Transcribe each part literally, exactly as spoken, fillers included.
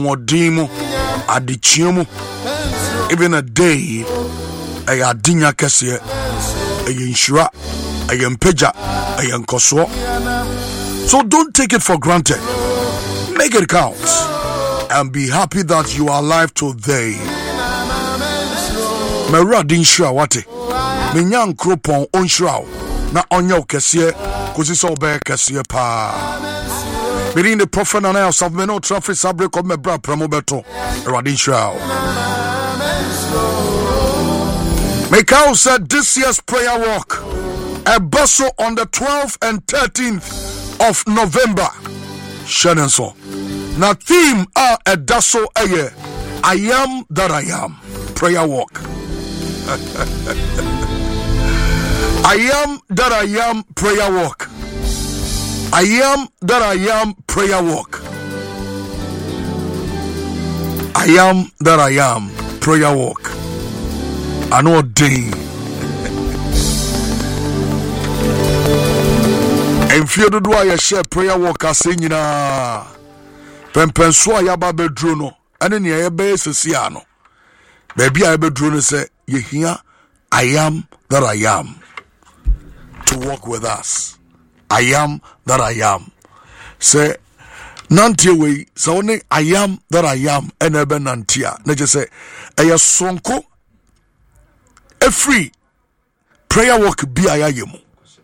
Modimo adichimu even a day a adinya kese a inshura a yempeja a yankoswo. So don't take it for granted. Make it count and be happy that you are alive today. Mera din shura wate menyan kropon onshura na onya kese kosi so be kese pa. Meaning the prophet and I have no traffic fabric of my brother Pramobeto Radin Shroud. Mikhail said this year's prayer walk a bustle on the twelfth and thirteenth of November. Shannon so. Now theme are a dasso a year. I am that I am. Prayer walk. I am that I am. Prayer walk. I am that I am prayer walk. I am that I am prayer walk. I know a day. And fear to do I share prayer walk as saying na Pempenswa ya ba bedruno. And then ya base siano. Baby I bedruno say you hear I am that I am to walk with us. I am that I am. Say, Nantia way, so only I am that I am, and ebe Nantia. Let just say, Aya sonko, a free prayer walk be ayayemu.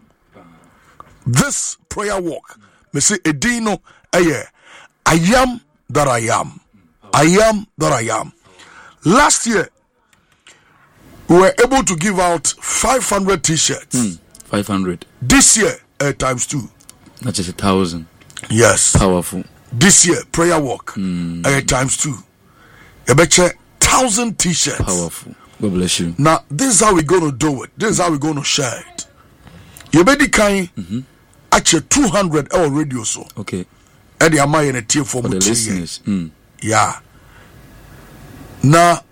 This prayer walk, me say, Edino, aye, I am that I am. I am that I am. Last year, we were able to give out five hundred t-shirts. Mm, five hundred. This year, Uh, times two. Not just a thousand. Yes. Powerful. This year, prayer walk. Mm. Uh, times two. You betcha thousand t-shirts. Powerful. God bless you. Now, this is how we're going to do it. This is how we're going to share it. You better kind actually two hundred our radio so. Okay. And the amount in a tier for the listeners. Mm. Yeah. Now,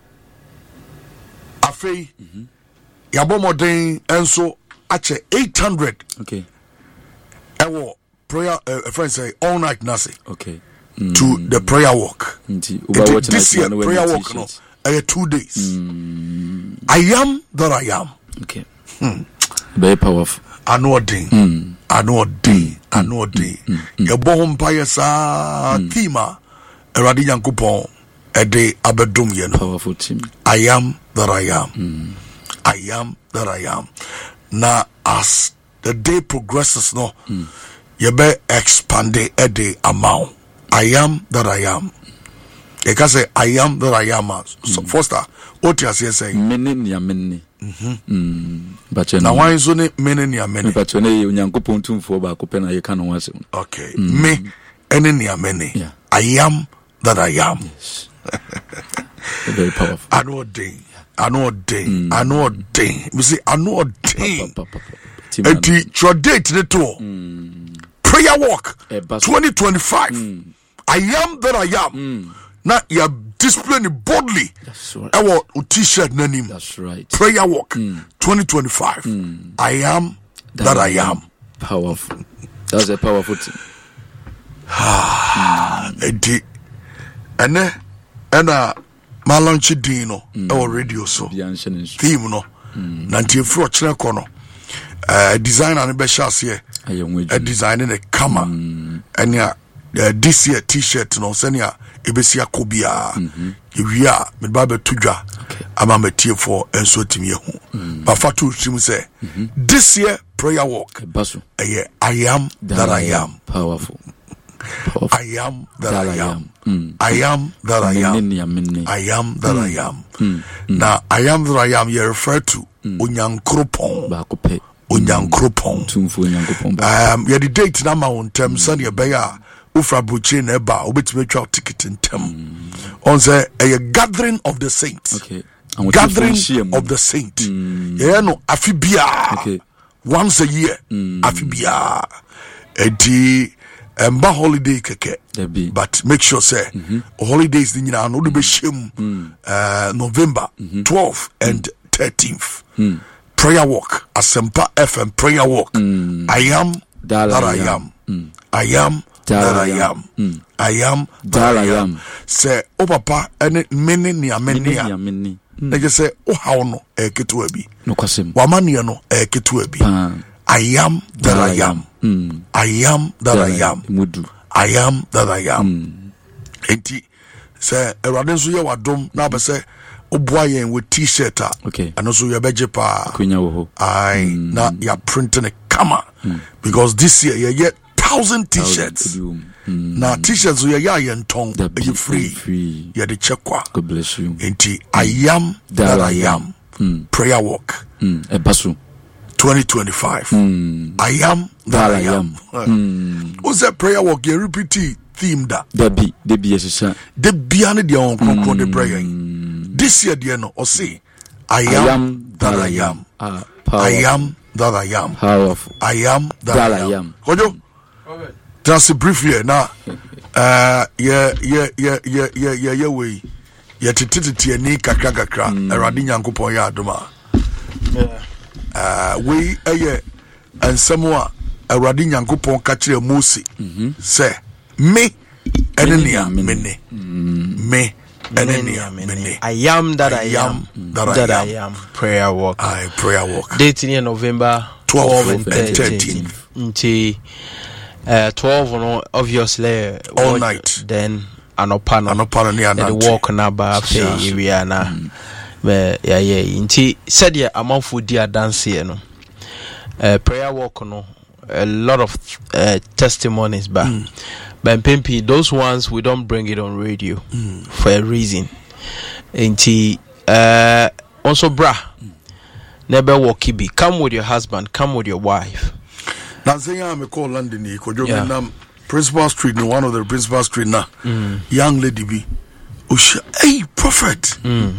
Afe, Yabomo and so actually eight hundred. Okay. Our prayer, uh, a friend say all night nasi. Okay. Mm. To the prayer walk. Mm. This year prayer walk no, uh, two days. Mm. I am that I am. Okay. Hmm. Very powerful. I know a day. Mm. I know a day. I know a day. Your born by sa thema. A radiant coupon. A day abedum yen. Powerful team. I am that I am. Mm. I am that I am. Now as the day progresses, no, mm. you be expand a day amount. I am that I am. You can say I am that I am. So mm. Foster, what you are saying? Many niya many. Mhm. But now why is it many niya many? But when you nyanko pontum for ba kopena ye kan wase. Okay. Mm. Me any niya many. Yeah. I am that I am. Yes. Very powerful. I know a day. I know a day. Mm. I know a day. You see, I know a day. And the your date the tour. Mm. Prayer walk twenty twenty-five. Mm. I am that I am. Mm. Now you are displaying boldly. That's right. I want a t-shirt name. That's right. Prayer walk mm. twenty twenty-five. Mm. I am that, that I am. Powerful. That's a powerful thing. And the and then and uh my launch dino our radio so theme no ninety four channel kono uh design and be shas here a design in a camera and yeah this year t-shirt no senia ebesia kobia we are me baba tudwa ama metie for enso timi hu ba fatu trim say this year prayer walk yeah I am that I am. Powerful. I am that, that I am. am. Mm. I am that I am. I am that mm. I am. Mm. Mm. Now, I am that I am, you refer to Unyankropon. Bakope. Unyankropon. Um, you the date now, on term, son, you bear Ufra Buchin Eba, which make your ticket in term. On the a gathering of the saints. Okay. Gathering of the saints. Yeah, no, Afibia. Okay. Once a year. Afibia. Edi. And ba holiday keke, but make sure say mm-hmm. holidays the nyina no be shame uh November mm-hmm. twelfth and thirteenth. Mm. Prayer walk, Asempa F M prayer walk. Mm. I am that, that I am. am. Mm. I am that, that I am. am. Mm. I am that I am. Say, oh papa, and many near many. I just say, oh how no, a ketuabi. No question. Wamaniano, a ketuabi. I am that I am. Mm. I am that I am. Mudu. I am that I am. Enti say Eraden so ye wadom na be say oboayen with t-shirt okay and also your beje pa kunya wo I mm. na ya printing a kama mm. because this year you get thousand t-shirts mm. na t-shirts you ya yen tong you free free ya the checkwa. God bless you. Enti I am that, that I am. Mm. Prayer walk mm. e basu twenty twenty-five. Mm. I am that, that I am. Mm. What's that prayer walk? You repeat theme that. Debi, debi yesha. Debi ane dia on konko de prayer. This year dia no. Or say, I am, I am that, that I am. Uh, I am that I am. Powerful. I am that, that I am. Kojo. Okay. Just briefly now. Uh, yeah, yeah, yeah, yeah, yeah, yeah, yeah. We. Yeah, titi titi ni kakra kakra. Eradi nyankopon ya adoma. Yeah. Uh, we aye and somewhat a Radi Yankupon catcher Musi say me enenia mene me enenia mene. I am that I am that I am. Prayer walk. I prayer walk. Dating in November twelve and thirteen. Until uh, twelve no obviously all night. Then anopano anopano ni anante. The walk na ba pay area na. But yeah, yeah. Inti said yeah, among food dear dance here no. Uh, prayer walk no. A lot of uh, testimonies, but mm. but Pimpi, those ones we don't bring it on radio mm. for a reason. Inti uh also bra. Mm. Never walk be. Come with your husband. Come with your wife. Now say I'm a call London. You could you Principal Street, no one of the Principal Street now. Mm. Young lady be. Hey, prophet. Mm.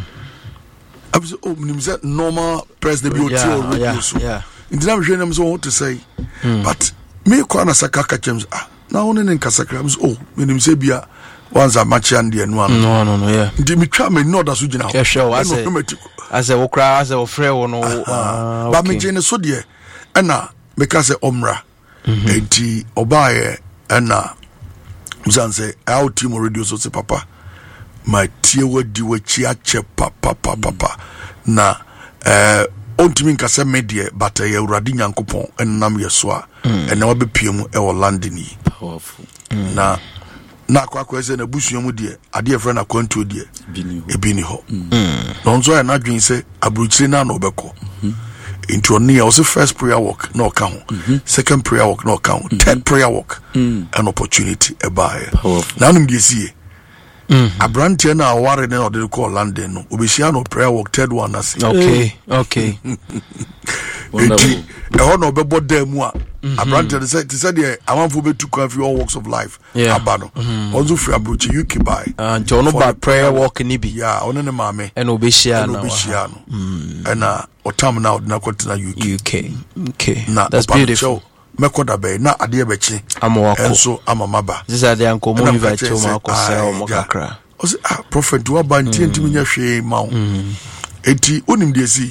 I was oh, normal press the beauty or radio so. Yeah. In the name of what to say, mm. but me kwana sakaka chems ah na one ne nkasakra ms oh me nim se bia once a match and the no no no no yeah ndi me twa me no da so gina yeah sure as as a okra as a frɛ wo no ba me gene so de e na me ka se omra enti obaye e na mzanse out team radio so se papa my tie wadi wachi ache papa papa papa na eh ontimi nkasa media but ya uradi nyankopon enam yeso a ena wabepiem e wo London yi powerful na na kwa kwa ese na busuamu de ade e friend akwantu de ebi ni ho no nzo ya na dwen se abruchire na na obekọ into on near also first prayer walk no count second prayer walk no count third prayer walk an opportunity e buy na nim de sie Abrantia na aware na o de call London no obehia no prayer walk third one as okay okay wonderful e ho no bebo dem a Abrantia say they said the amanfo betu kwa fi all walks of life abano onzo free abrochi U K buy and ono ba prayer walk ni bi yeah ono ne maame and obehia na obehia no and na otam na odina kwatena U K U K okay na that's beautiful mekoda be na ade bechi amawako enso amamaba this are the anko mo invite you ma ko sell mo kakra o say ah prophet wa ba nti ntimi nya hwe ma wo enti onim de si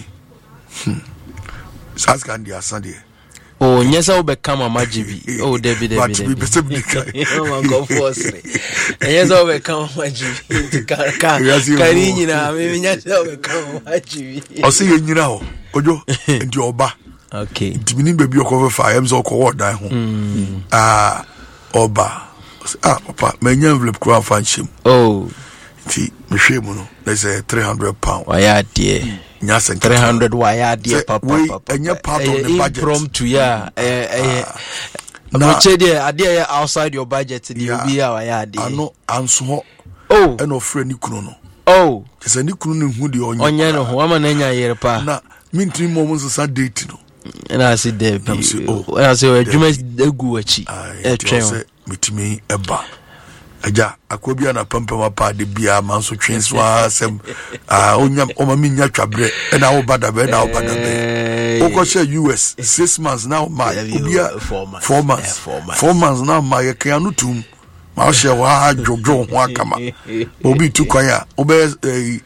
sas kan dia sande oh nyesa wo be kama majibi oh debi debi debi be se bi kai oh go force nyesa wo be kama majibi ka ka kari nyina me nyesa wo be kama majibi o say nyina ho ojo enti oba okay dimini baby okofe fa am so ko dan ho ah oba ah papa me nya envelope kura fa nchim oh ti me hwe mu no let's say three hundred pounds why are there nya sen three hundred why are there papa papa enya part of the budget from to yeah eh eh na che there ade outside your budget the obi a why are there ano anso oh e no frɛ ni kunu no oh se ni kunu ne hu de onye onye no ho ama na nya yere pa na minti mo mo so date no na I see there be I say adwuma egu achi e twen mitimi eba aja akobia na pampama pa de bia manso twenso asem ah onyam o mami nya twabre e na wo bada be na wo bada be o ko she U S six months now ma obia four months four months now ma ye kan no tum ma she wa jojo ho akama obi tu kwan ya obe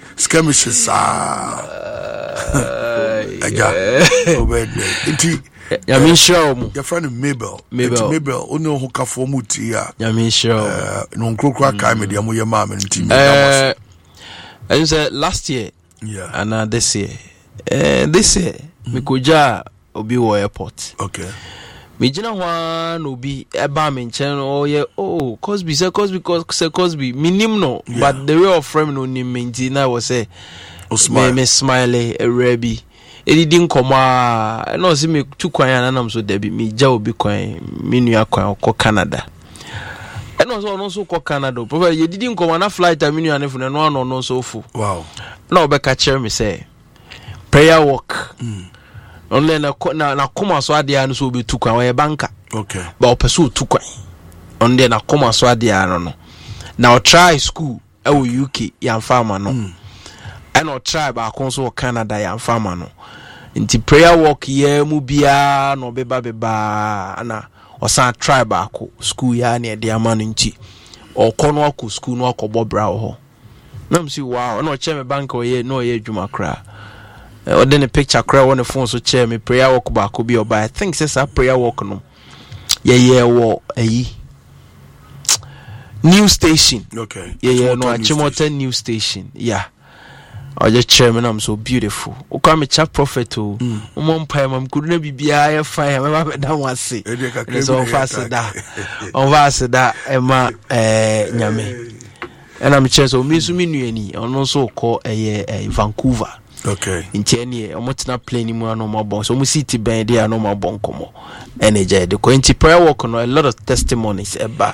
skirmishes ah aja obe enti Yami show. Your friend Mabel. Mabel. Mabel. Ono ho ka fo mu ti ya. Yami show. Eh, no nkrokra kai me dia mo ye ma me nti me. Eh, and said last year. Yeah. And uh, this year. Eh, this year me koja obi wo airport. Okay. Me jina one obi eba me nchen oh yeah oh Cosby say Cosby say Cosby minim no Yeah. but the way of frame no ni me nti na was say Smile. me me smile a rebi edi din koma no see me tu kwan na nam so debi me ja obi kwan me nua kwan ko Canada e no so no so ko Canada professor ye didi nkoma na flight me nua ne fu no no no so fu Wow. na obeka chere me say prayer walk Mm. onle na na na koma so ade anu so obi tu kwan we banka Okay. ba opeso tu kwan onle na koma so ade anu no na o try school e wo U K ya mfama no Mm. and or tribe akonso Canada ya mfama no nti prayer walk ye mu bia no beba beba na osan tribe ako school ya na de amano nti okono ako school no akobọ bra ho na msi wow na o che me bank o ye no ye adwuma kra o de ne picture kra won phone so che me prayer walk ba ko bi oba I think say sa prayer walk no ye ye wo ayi new station Okay. yeah yeah no Achimota News Achimota new station yeah I just chairman I'm so beautiful o ka me cha prophet o mo mpa mam kudu na bibia ya fine me ba da wase Ede ka kre so on fast da on fast da e ma eh nyame and I'm chair so me so me nuani ono so ko eh Vancouver. Okay. Nti ene omo tena plane mu ano mo bon so mo city ben dey ano mo bon komo energy de ko nti prayer walk no a lot of testimonies eba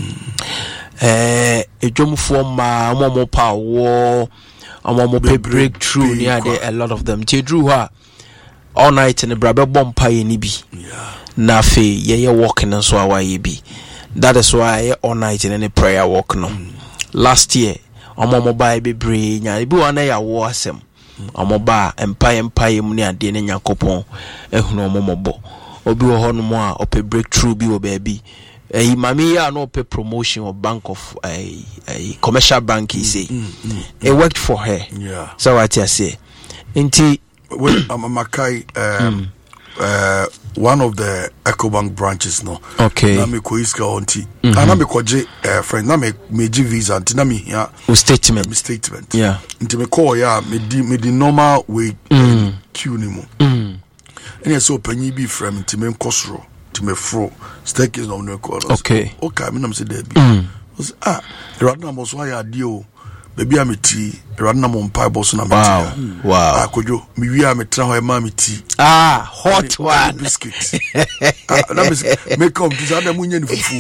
eh ejomfo ma mo mo pa wo omo mo pe breakthrough near there a lot of them ti drew her all night in the brabe bompa ye ni bi Yeah. na fe ye ye walking so awaye bi that is why all night in the prayer walk no mm. last year omo mo ba be bre nya bi wana ya wo asem omo ba empire empire mu ne ade ne nyakopon ehunu omo mo bo obi wo hono mo a ope breakthrough bi wo ba bi eh mami ya no pay promotion of bank of a a commercial bank he say Mm, mm, mm. it worked for her. Yeah. So what you say inti When I'm a Makai, um, uh, one of the EcoBank branches, no. okay Na me ko iska onti. Na me ko je uh, friend na me me ji visa anti na me ya with statement me statement. yeah Nti me call ya me di me di normal way Mm. queue ni mo. mm. Ene so panyi bi from nti me nkosoro nti me fro staircase no no call. Okay. Okay, me na me say there bi. Mm. Was ah, the right number so ya di o. Baby am tea, the right number on pie boss na me Wow. tea. Wow. Ah kojo, me wi am tra ho e ma me tea. Ah, hot one. Biscuit. Ah, na me me come to say mu nya ni fufu.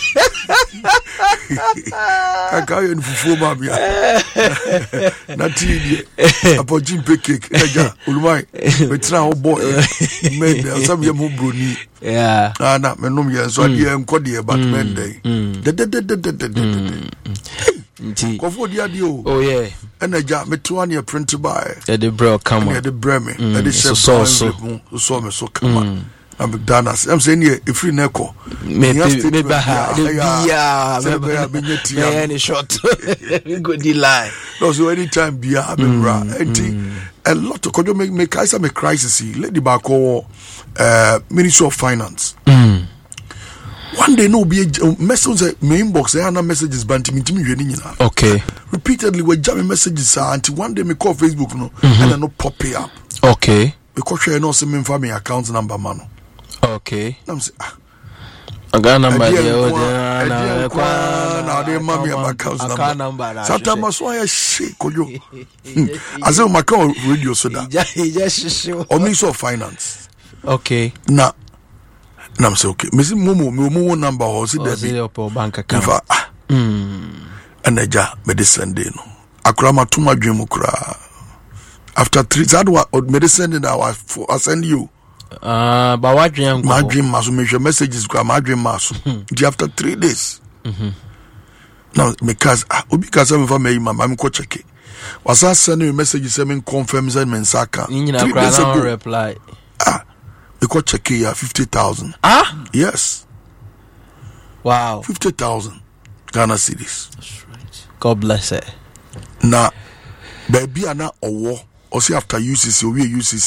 Aka yo ni fufu ma bia. Na tea die. Apo jimpe cake. Eja, ulumai. Me tra ho boy. Me dey some yam broni. Yeah. Ah na me nom ye so de enko de but men dey. De de de de de de. Inti. Kofo dia di o. Oh yeah. Eneja me to an print by. Yeah, the bro come Me on. de breme. E de so so so so so me so come. I'm danas. I'm saying here if free neko. Me me ba ha. The bia. Me ba be nyeti me ya. any short. We go di lie. No so anytime bia be bra. Enti a lot of kojo make make I say me crisis. Lady Bako uh Ministry of Finance. Mm. One day no be a message me inbox I na messages banti me timi hwe ni nyina. Okay. Repeatedly we jam messages until one day me call Facebook no and I no pop it up. Okay. Because share no say me fa me account number man. Okay. I'm say ah Aga number Again, there o kwa- there na again, kwa kwa- na de mami account- account account number. number. Sometimes so I shake kojo. As in my call radio so that. Ija ija shishu. Or Ministry of Finance. Okay. Na na I'm say okay. Me see momo me momo number or see Oh, there see be. your bank In account. fact, ah, Mm. eneja me de send no. Akura ma tuma dwemu kura. After three that what me de send now I I send you. Ah, but what dream My go? dream maso me share messages kura my dream maso. Di after three days. Mhm. Now because ah obi ka say me fa me mama me ko check it. Was I sending me message say me confirm say me nsaka. Ni nyina Three kra days na ago. reply. Ah, me ko check it ya fifty thousand. Ah? Yes, Wow. fifty thousand Ghana cedis. God bless it. Na baby ana owo o see after U C C o we U C C a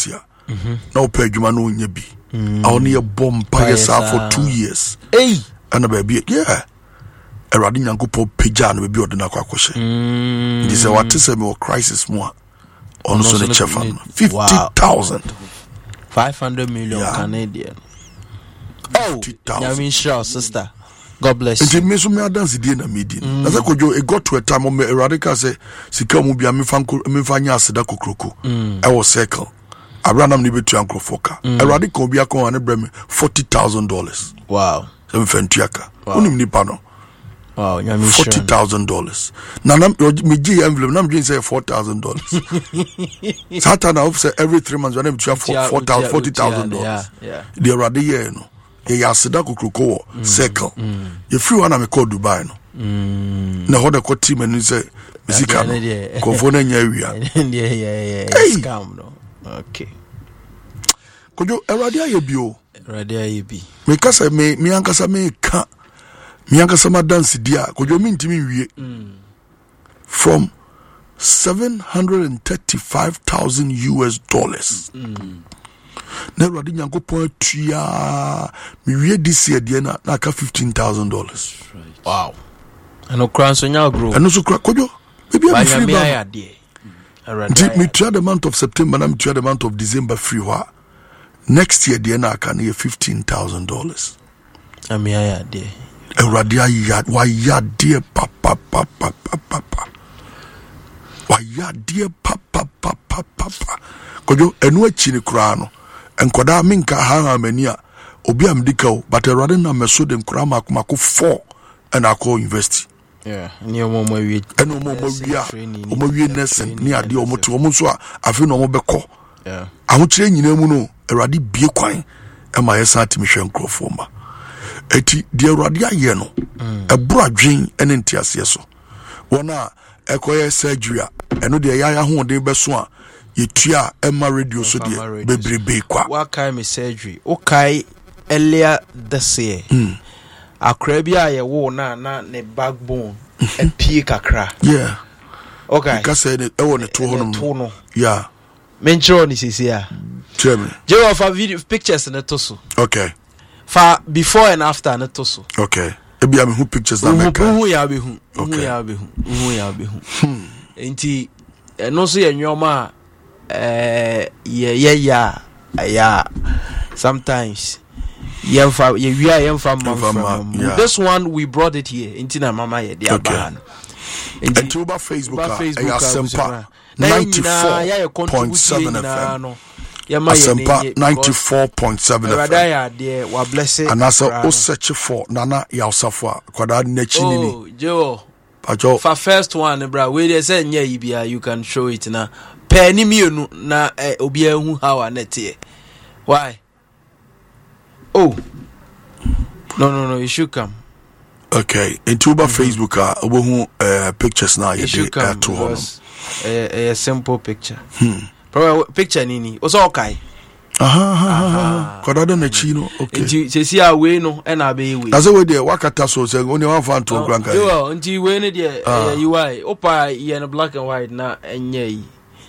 na opa adwuma no nya bi a oni ye bom pa yesa for two years hey ana baby yeah erade nyankopɔ pagya no baby odena kwa kwhye ndi se wate se me wo crisis mo a ono so ne chefa fifty thousand five hundred million yeah. Canadian. Oh, Yamin Shaw, sister. God bless you. And me so me dance di na meeting. Na say kojo e got to a time me radical say sika mu bia me fan me fanya aseda kokroko. I was circle. Abraham ni betu ankrofoka. E radical bia kon ane bre me forty thousand dollars. Wow. Sem fentuaka. Onim ni pa no. Wow, Yamin Shaw. forty thousand dollars. Na na me gi envelope na me dream say four thousand dollars. Satan I say every three months when me try four thousand forty thousand dollars. Yeah. The radical year no. Ye aseda kokroko wo circle ye free one am call Dubai no na ho de ko team ani say misika no konfo na nya awia yeah yeah yeah scam no okay kojo erade aye bio erade aye bi me kasa me me ankasa me ka me ankasa ma dance dia kojo mi ntimi wie from seven hundred thirty-five thousand U S dollars na radi nyankopon atua mi wie this year de na na ka fifteen thousand dollars. Wow. Ano kran so nya grow. Ano so kra kojo. Baby am free ba. Already. Me try the month of September na me try the month of December free wa. Next year de na ka na fifteen thousand dollars. Ami aya de. Eradi aya wa ya de pa pa pa pa pa pa. Wa ya de pa pa pa pa pa. Kojo enu achi ni kra no. Enkoda minka ha mani a obi am dikao but erade na meso de nkura makomako four and akọ university yeah ni omo mo wi eno omo mo wi a omo wi nesen ni ade omo to omo so a afi no omo beko yeah ahokire nyina mu no erade bie kwan e ma yesa atimi hwe nkrofo ma eti de erade aye no ebro adwen ene ntiase so wona ekoye surgery a eno de ya ya ho de beso a yetua Emma radio so de bebrebe kwa what kind of surgery okay earlier this year mm. Akra bia ye wo na na ne backbone e pie kakra yeah okay ka say e wo ne to hono no yeah menchiro ni sisi ya tell me je wa fa video pictures na to so okay fa before and after na to so okay e bia me hu pictures na make hu ya be hu hu ya be hu hu ya be hu enti no so ye nwoma eh yeah yeah yeah yeah sometimes yeah fa yeah we are yeah from yeah. This one we brought it here into na mama yeah dia ban into ba Facebook ya Asempa ninety-four point seven F M ya ma yeah ninety-four point seven F M rada ya de wa bless it and as o search for nana ya osafo kwada na chi ni oh jo Pacho. For first one bra we dey say nya ibia you can show it na pe ni mienu na eh, obi ehu how anete why oh no no no you should come okay into ba mm-hmm. Facebook ah obo hu uh, pictures na you dey at home a simple picture hmm probably picture nini o so okay aha aha kodada na chi no okay nti se si awe no e na be we na se we dey wakata so se oni wan fan to kranka yo nti we ne dey U I opa ye no black and white na enye yi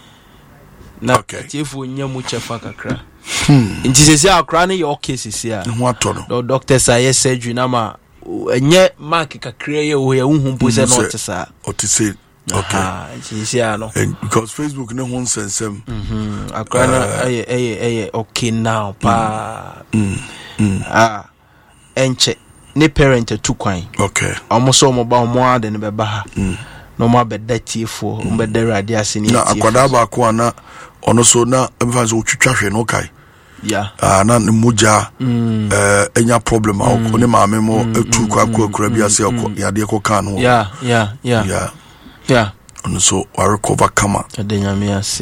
na tiefo nyamu chefa kakra hmm nti se si akra ne ye okay se si a ho ato no doctor say surgery na ma enye mark kakra ye wo ye hu mpo se no tesa otise okay nti ano because Facebook no won sensem mhm akra na eh eh eh okay now pa ah enche ne parent tu kwan okay almost omo ba omo ade ne be ba ha no ma be datiefo o be de rade ase ni na akwada ba ko ana ono so na emfa so twitwa hwe no kai yeah ah na ne muja eh enya problem a ko ne maame mo etu kwa kwa bi ase ko yade ko kan no yeah yeah yeah yeah yeah ono so wa recover kama adenya ase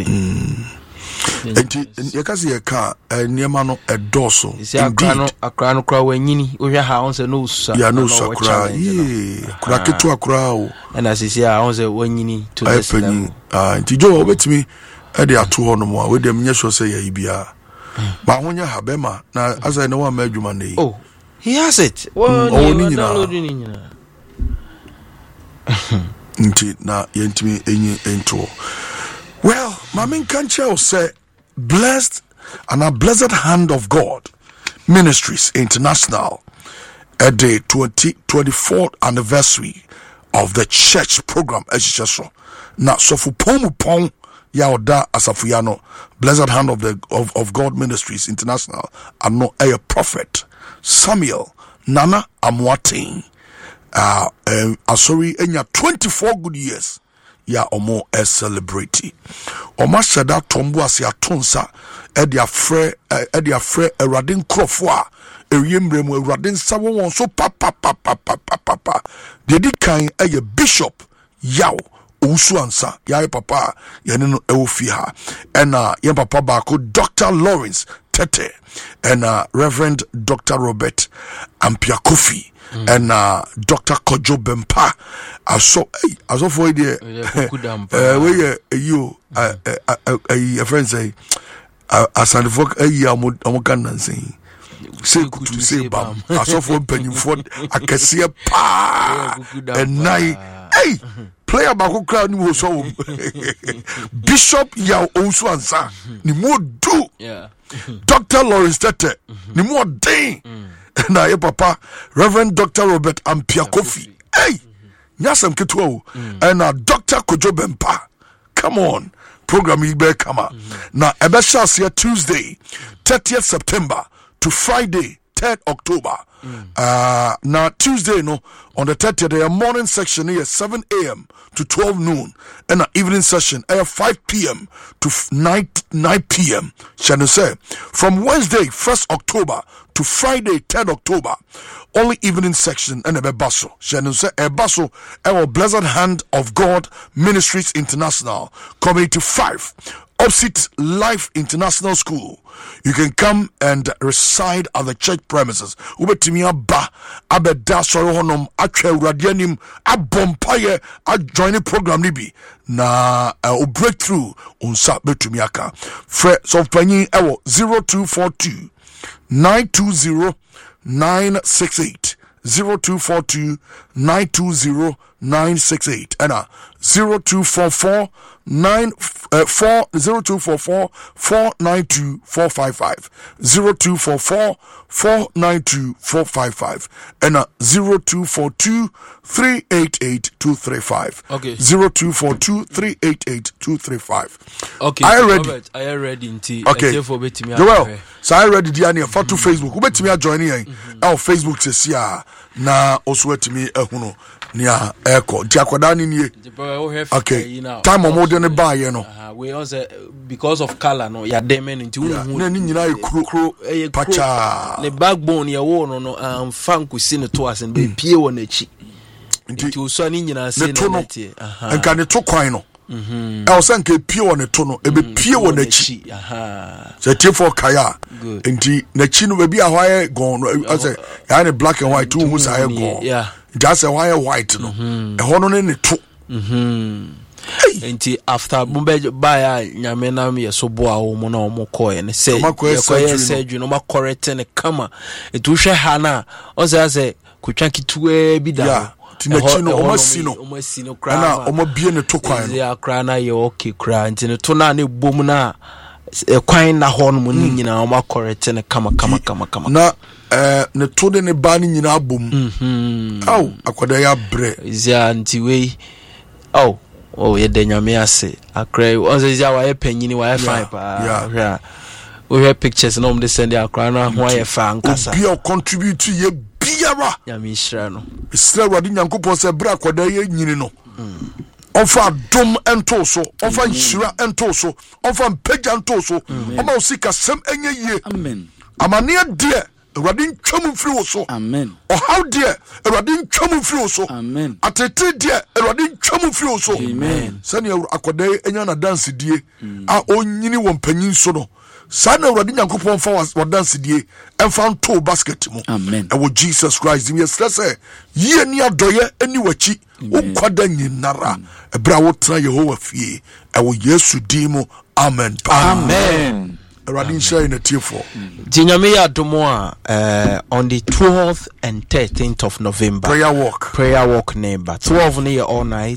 enti yakasi yaka niema no edoso indeed akra no kra wanyini ohwa ha on se no usa ya no usa kra ye kra ketu akra o na sisi a on se wanyini to this level ah enti jo obetimi e de ato ho no mo a we dem nya so se ya ibia ba honya ha bema na asa na wa ma adwuma nei oh he has it well ni download ni nyina nti na yentimi enyi ento well mamin kanche o say blessed and a Blessed Hand of God Ministries International at the twenty twenty-fourth anniversary of the church program. Eshicheso na sofu pomu pon ya oda asafuyano Blessed Hand of the of, of God Ministries International ano a prophet Samuel Nana Amoating uh, uh asori enya twenty-four good years ya omo a celebrity oma shada tombo ase atonsa e dia frɛ e dia frɛ Awurade nkrofo a ewimrem Awurade nsawo won so papa papa papa papa de di kan eye Bishop Yaw Owusu Ansa ya papa yene no ewofie ha ena ye papa ba ko Doctor Lawrence Tete ena Reverend Doctor Robert Ampia Kofi Mm. and uh, Doctor Kojo Bempa aso hey aso for the eh we you uh uh friend say asande folk eh am am kan nan say say kutu say bam aso for penifo akese pa and nai hey player ba ko crowd ni wo so Bishop Yaw Owusu Ansa ni mo do yeah Doctor Lawrence Tete ni mo den na ye papa Reverend Doctor Robert Ampia Kofi hey nyasam ketwo and na Doctor Kojo Bempa come on program you be come na ebe shase Tuesday thirtieth September to Friday third October mm. uh now Tuesday no on the thirtieth the morning section here seven a.m. to twelve noon and an evening session at five p.m. to nine p.m. shall I say from Wednesday first October to Friday third October only evening section and a basso shall I say a basso our Blessed Hand of God Ministries International Community five opposite Life International School. You can come and reside at the church premises. Ubetimia ba abeda soro honom atwa urade anim abompaye a join the program nibi na uh, breakthrough unsa betumi aka fre so panyin ewo zero two four two nine two zero nine six eight zero two four two nine two zero nine six eight and uh, zero two four four nine uh, four zero two four four four nine two four five five zero two four four four nine two four five five and uh, zero two four two three eight eight two three five okay zero two four two three eight eight two three five okay are you ready? Robert, are you ready inti okay well so are you ready dia near for to Facebook ubetimi a join here our Facebook says ya na oswetimi ehunu nia eko diakoda ni nie okay time o modern ne ba ye no we also because of color no ya demen nti unu na ni nyina e kuro pacha le backbone ya wo no no amfa nkusi ne to asen be pie wo na chi nti uso ni nyina se na tie aha nka ne to kwan no mhm e o san ke pie wo ne to no e be pie wo na chi aha so tie for kaya nti na chi no be bia ho aye gon no say ya ne black and white two hu say gon yeah just a wire white no e ho no ne to mhm enti after bumbe baya nyame na me so boa wo mo na wo koye ne say ye surgery no ma correct ne kama etu hwe ha na o say say kutwa kitue bi da tinachi no o masi no o masi no kra na o ma bie ne to kwan no ya kra na ye okay kra enti ne to na ne bom na e kwan na ho no mo ni nyina o ma correct ne kama kama kama kama na eh ne to de ne ba ni nyina bom mhm aw akoda ya bre izia nti we oh oh ye de nyame ase akra onse zia wa ye panyini wa ye fine pa yeah we have pictures no me send akra na ho ye fa nkasa obi o contribute ye biara nyame hira no isra wadi nyankopon se bra akoda ye nyini no onfa dom ento so onfa hira ento so onfa mpagya ento so oma osika sem enye ye amen amane de Radin twam mfiri wo so amen o how dear Radin twam mfiri wo so amen atete dear Radin twam mfiri wo so amen sani akodai enya na dance die a onyini wo mpanyin so no sana Radin Yankopon fa wa dance die emfa nto basket mu amen e wo Jesus Christ we stress ye ni adoye eni wachi ukwada nyinara e bra wo tra Yehova fie e wo Yesu di mu amen amen Radin share in a tear for Jinyame ya domo uh, on the twelfth and thirteenth of November prayer walk prayer walk neighbor twelve near all night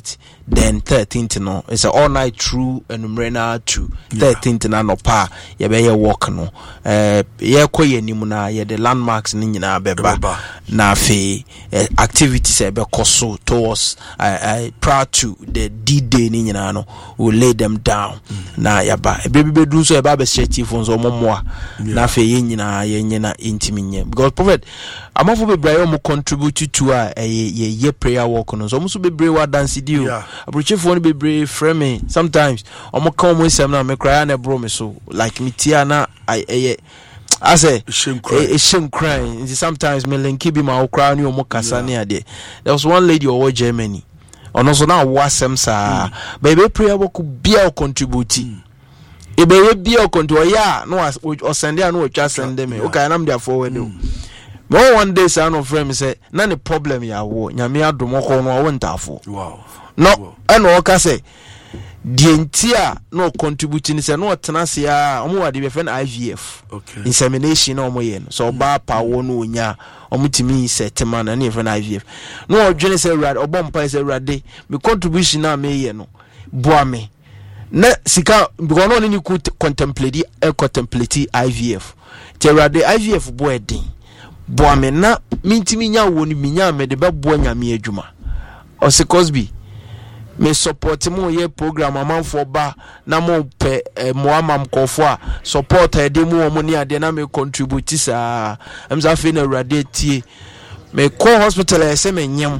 then thirteenth no it's a all night through enumrena to thirteenth na no pa ye be ye walk no eh ye koye nimu na ye the landmarks ni nyina beba na fe activities e be koso towards I, I proud to the D-Day ni nyina no will lay them down mm. na yaba e be be do so e ba be chief so momoa na fe ye nyina ye nyina intimi nye because prophet amafo be bra yo contribute to a ye ye prayer walk no so mo so be bra wa dance di o approachfo no be bra frame sometimes omo come mo sem na me cry na bro me so like me tia na I I say a shame crying sometimes me linki be my cry ni omo kasa ni ade there was one lady over Germany ono so na wasem sa baby prayer walk bia o contribute e be we bia o contribute ya no o send ya no o twa send me okay na me dey forward o no one day say no friend me say na the problem ya wo nyame adom ko no wo ntafo wow no and o ka say the entire no contributing say no tenase ya omo wade be friend I V F okay insemination no omo ye no so ba pa wo no onya omo timi setema na na friend I V F no odwene say rad obompa say rade me contribution na me ye no boa me na sika because no ni ku contemplate e contemplate I V F te rade I V F boa din boa me na mintimi nya wo ni minya me de be boa nyame adwuma o se Cosby me support mo ye program amanfo ba na mo pe eh, mo amam kofo a support e de mo mo ni ade na me contribute sa am za fe na rade tie me call hospital e se me nyem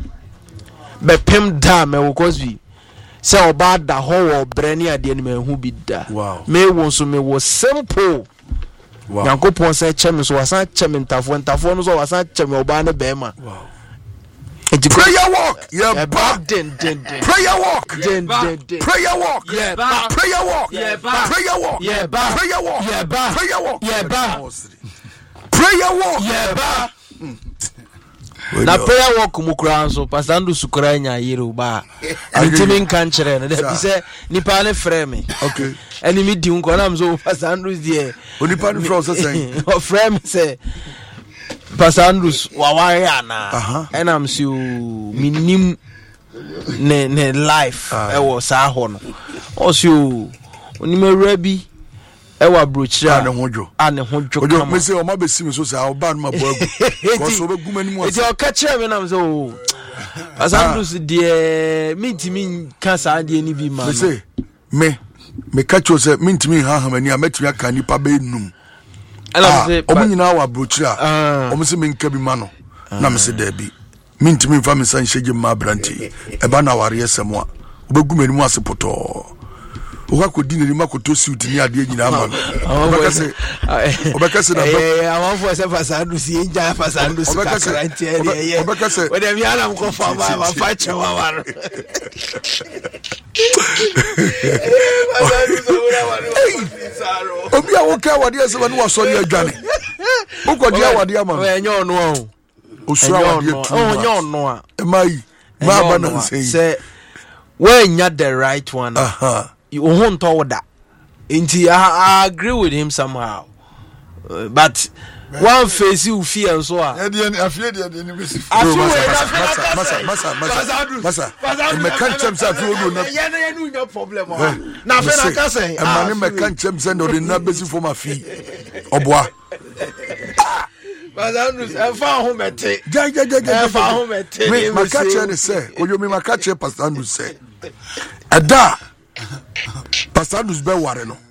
be pem da me wo Cosby se oba da ho wo brani ade ni me hu bi da wow. Me won so me wo simple wow. Yankopon se cheme so wasan cheme ntafo ntafo no so wasan cheme oba ne be ma wow. Prayer walk, yeah, back. Din, din, din. Prayer walk, din, din, din. Prayer walk, yeah, back. Prayer walk, yeah, back. Prayer walk, yeah, back. Prayer walk, yeah, back. Prayer walk, yeah, back. Prayer walk, yeah, back. Na prayer walk mukura so pasando sukura nya yiro ba. Antimi nkan kire no dey say nipa ne frame. Okay. Eni mi di nko na mzo pasando die. Onipa ne frame so say. O frame say Pastor Andrews waware ana and I'm so minim ne ne life e wo sa ho no o so onima rabi e wa brochira ane hojo ane hojo ojo me say o ma be simi so say o ba no ma bo agu ko so be guma ni mo ati o ka kire me na so Pastor Andrews de me ntimi ka sa de ni bi ma me say me me ka cho say me ntimi ha ha mani a metimi aka nipa be num Ah, omu nyina wa brochira omu se menka bi ma no na me se da bi mintimi mfa me san hyege ma branti e ba na ware esem a obegu mani mu ase poto o ka kodi ne ma koto suit ni ade nyina ma obeka se obeka se na eh awon fo se fasadu si enja fasadu si kakranti e ye obeka se o de mi ala mko fa ba ba fa chewa waro obi a wo ka wade ase ba no wasori adwane wo kodi awade ama o enye ono o osura wade tu o enye ono a e mai ma ba na say say when you the right one aha you won't talk that inti I, I agree with him somehow uh, but one face you fear so ah e dey I fear dey dey be see masa masa masa masa masa me kan chem say fi odo na ya na no no problem na fe na ka say e mane me kan chem say no dey na be see for ma fi oboa Bazandu e fa ho mete ja ja ja ja e fa ho mete me makache ne say oyo me makache pastandu say ada pastandu be ware no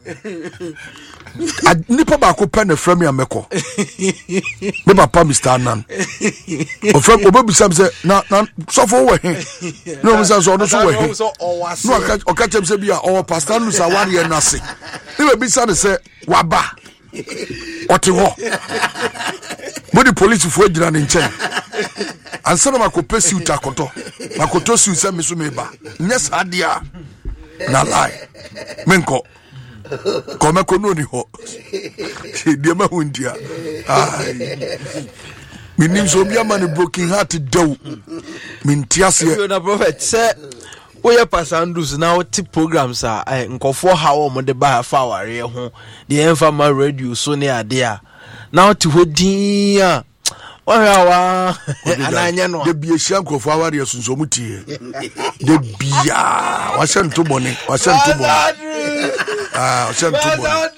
nipa ba ko pe ne frame ameko me papa Mister Anan o frame obabi sam say na na so for we he no me say so no so we he no o ka chem say bia o pastandu sa ware na se e be say say waba ote ho body police fo gira ne nchen ansa na makope si utakoto makoto si se me so me ba nyes adia na lie menko kome kono ni ho de ma hundia ai minim so bia man broken heart daw mintiase na prophet say oye pasandus na oti programs a nkofo hawo mo de ba fa ware ho de enfa ma radio so ne ade a na oti hodin a wa ananya no de bia hia nkrofo aware sunso mutie de bia wa hye nto bone wa hye nto bone ah wa hye nto bone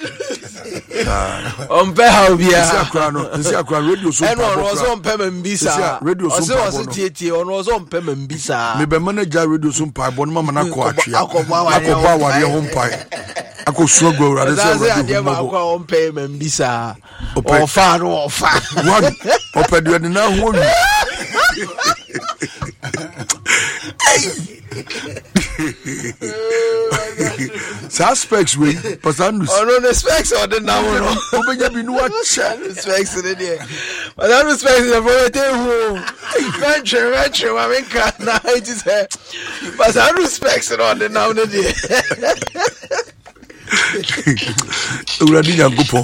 on pe how bia nsi akra no nsi akra radio so eno ono so mpe membisa radio so mpa ono so tietie ono so mpe membisa me be manager radio so mpa bo no mama na ko atwea akọba aware ho mpa akọsuo go aware se aware de ma akwa on mpe membisa ofa no ofa one opede de na ho wi suspects we Pasandus oh no the specs or the now no obenya bi no acha specs in there but I respect the vote who venture venture wa menka na it is but I respect on the now no there uradi nyankopon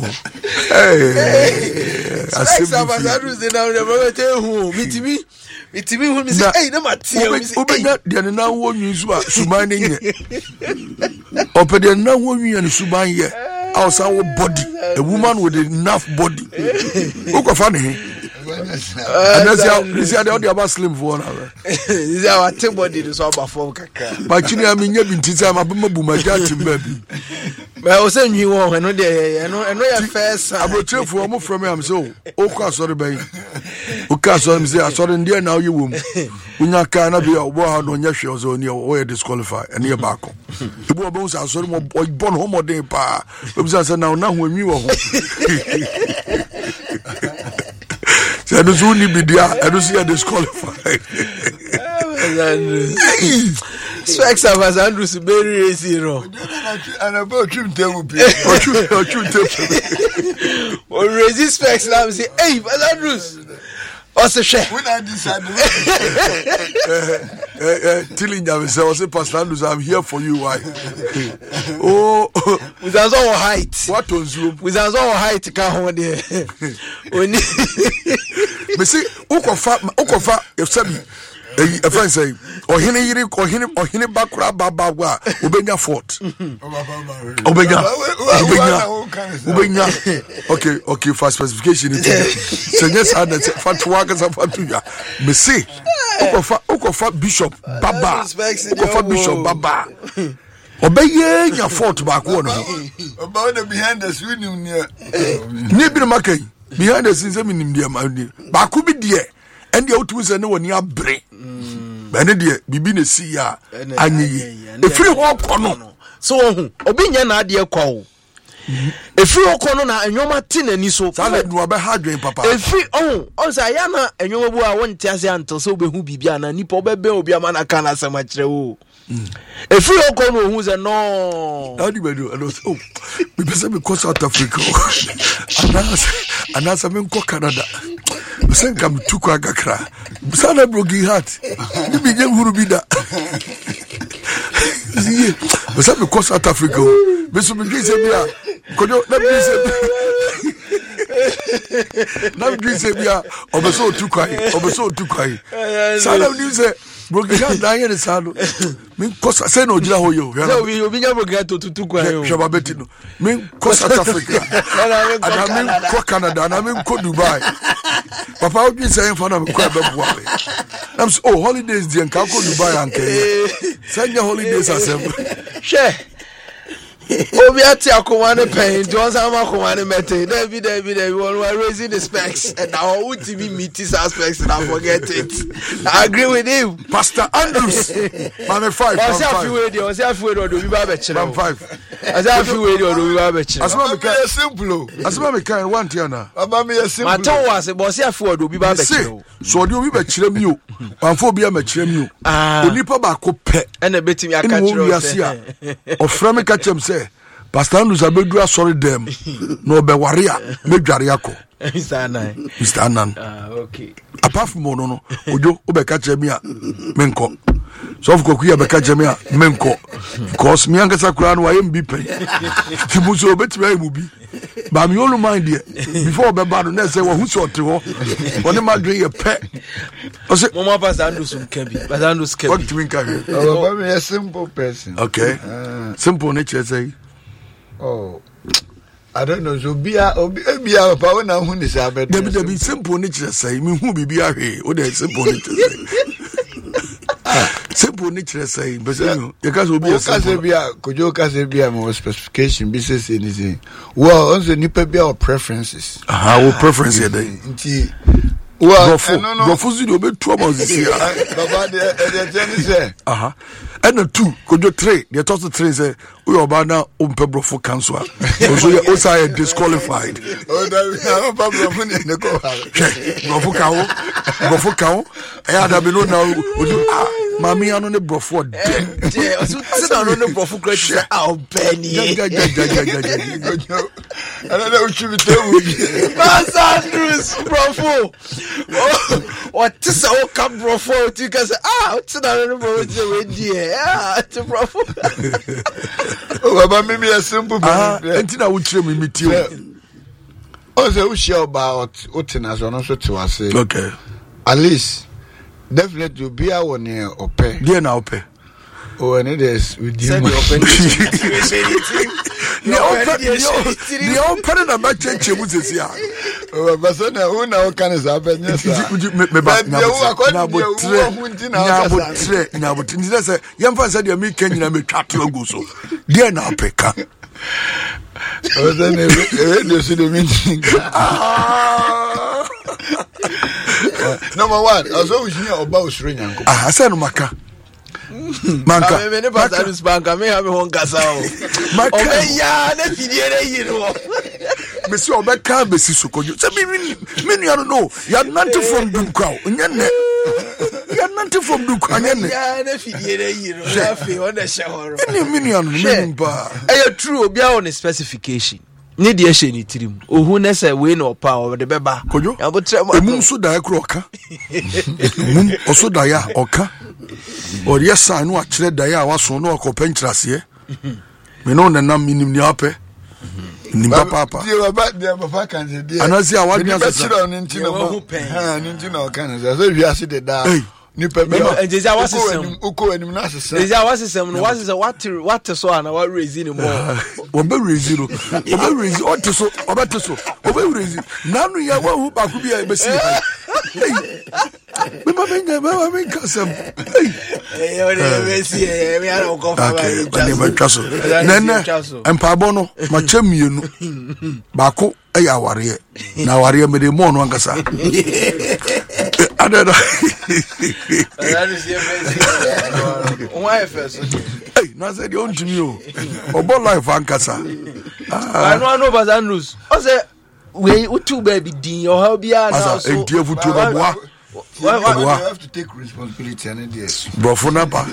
eh specs Pasandus the now the vote who mitimi mitimi hu mi say eh na matia mi say obenya de na wo nwisu a suman ne nye opede na wo nwi ne suban ye outside wo body a woman with enough body ukofa ne he anasia isia de odi aba slim for na isia wa te body so aba form kaka ba chini amenya bintisa ma bema bumaja timba bi ma o se nwi wo eno de eno eno ya first abotrefo o mo from am so o kwa sorry ban o ka so am say asori ndie na oye wom unya ka na bi obo ha no nya hwe so ni o ye disqualify ene ye baako ibu obo so asori mo bon ho modern pa obi say na na ho nwi wo ho so no so ni bidia e do see disqualify specs of us Andrews very zero and about trim table or trim table or resist specs now say hey Andrews also share when I decided telling them say was Pastor Andrews I'm here for you why oh with us all height what on Zoom with us all height ka ho there oni me say ukofa ukofa if sabi a friend say ohine yiri ohine ohine bakura baba wa obenya fort obenya obenya obenya okay okay for specification it say yes and fatwa ka sa fatwa me say ukofa ukofa bishop baba ukofa bishop baba obeye nya fort ba ko no about the behind the screen near ni bi na makai behind the scenes me nim dia ma ba ko bi die and the outwo say no woni abre bene de bibi na si ya anyi efiri ho kono so hu obi nya na ade kwa wo efiri ho kono na enwoma ti na ni so sala no be hadwen papa efiri oh o say ya na enwoma bu a wonte ase anto so obehu bibia na nipa obebe obi amana kana asema kire wo efiri ho kono hu ze no how do you do and so we pese me ko South Africa anas anas me ko Canada sen kam tuko agakra sana brogi hat ni bi nyem huru bida ziye pese me ko South Africa me so me gise bia kodo na bi se na bi se bia obeso tukwai obeso tukwai sana ni se brogi hat na yene salo me ko se no jira hoyo so we obi nya brogi hat to tukwai yo shaba betino me ko South Africa ana me ko Canada ana me ko Dubai papa obi say for na me ko abebuale I'm so oh holidays dey nka ko Dubai anke sanya holidays asem she obi ati akoma ne pen to onsa ma akoma ne mete David David we are raising the specs and our U T V meets aspects and I forget it I agree with him Pastor Andrews man five I say afi we dey I say afi we dey obi ba be kire five I say afi we dey obi ba be kire asema me be simple asema me kan one tier na aba me simple ma ton was bo say afi we dey obi ba be kire so odi obi be kire mi o anfo obi am kire mi o onipa ba ko pe ena betimi aka kire o sia ofra me ka chem say Pastor Andrews abedu asori dem no be ware a medware akọ Mister Anan Mister Anan ah okay apart from no no ojo obeka chemi a menko so of koku ya beka chemi a menko because me angasa kura no ayem bi pen ti mu so obetimi ayem bi ba me only mind there before be ba no na say wo hu so te ho woni ma dwe ye pe o say mama Pastor Andrews Nkabi Pastor Andrews Nkabi what do you mean aba me a simple person okay simple nature say oh I don't know. So be a be a power now. Who is a better? Debi debi simple nature say me who be be a hey. O de simple nature say. Simple nature say. But you can't be a simple. Be a could you can be a more specification business anything. Well, also nipa be our preferences. Ah, our preference here then. Well, no no. Brofu you be two about this year. Baba the the say. Aha. And the two could you three. The total three say we are now umpe brofu cancel. So you also disqualified. Oh, that we brofu in the go. Brofu kawo. Brofu kawo. E ada be no now ah mami anu ne brofu de. Yeah, so sit down on the brofu credit say ah Benny. Ja ja ja ja ja. I don't know what you be telling. Mas Andrews brofu. What is our cup brofu? You can say ah sit down on the brofu we yeah, to brofu. Oh, but maybe a simple ah entina wo kire me metie o. O say we share about otina so no so to us. Okay. At least definitely be a one year ope. Dear na ope. Oh, and it is with you. The open the open na ba cheche mu sesi a. Oh, but so na who na can is happen yes. Me ba na botre. Na botre, na botre. Ndi say yemfa say de me kan nyina me twato agu so. Dear na opeka. Oh, then e radio see the meeting. Number one, also we hear about Usrenyanko. Ah, say no maka. Manka. Me ne pass Andrews banka me ha me hon kasa o. Maka. O me ya na fidie na yiro. Me see obeka besi sokojo. Say me me me no know. You are not from Dunkwa. Nyenne. You are not from Dunkwa nyenne. Ya na fidie na yiro. Na fe on the shower. Any minion me ba. Eh true obi a on specification. Ni de ehye ni tirim. Ohu na say we no pa o de beba. Kojo. Ya botre mo. Emum so da ekro oka. Emum oso da ya oka. Or yes I know a chere da ya waso no okopa ntrase. Me no na nam minim ni ape. Ni papa papa. Di baba di baba kan se di. Anasi a wadi asa. Ni chira on ntino mo. Ha ni ntino kan se. So wi ase de da. Ni pe me. Ejeja wasesem. Uko anim na asesem. Ejeja wasesem no wasese what what so ana what raise ni mo. Wo be raise no. Wo be raise o to so, o be to so. Wo be raise. Nanu ya wa hu ba ku bi e be si. Me ma benga me ma benga sam. Eh o de be si e me ara ko fa ba yi chaso. Ne ba chaso. Nene empabo no ma chamienu. Ba ko e ya ware. Na ware me de mo no ankasa. Adada. That is your best. Why first? Hey, na say the ontimi o. Obo life ankasa. I know I know but Andrews. O say we utu baby din your how bia now so. Asa entie futu ba boa. Why why you have to take responsibility and this. Brofo na pa.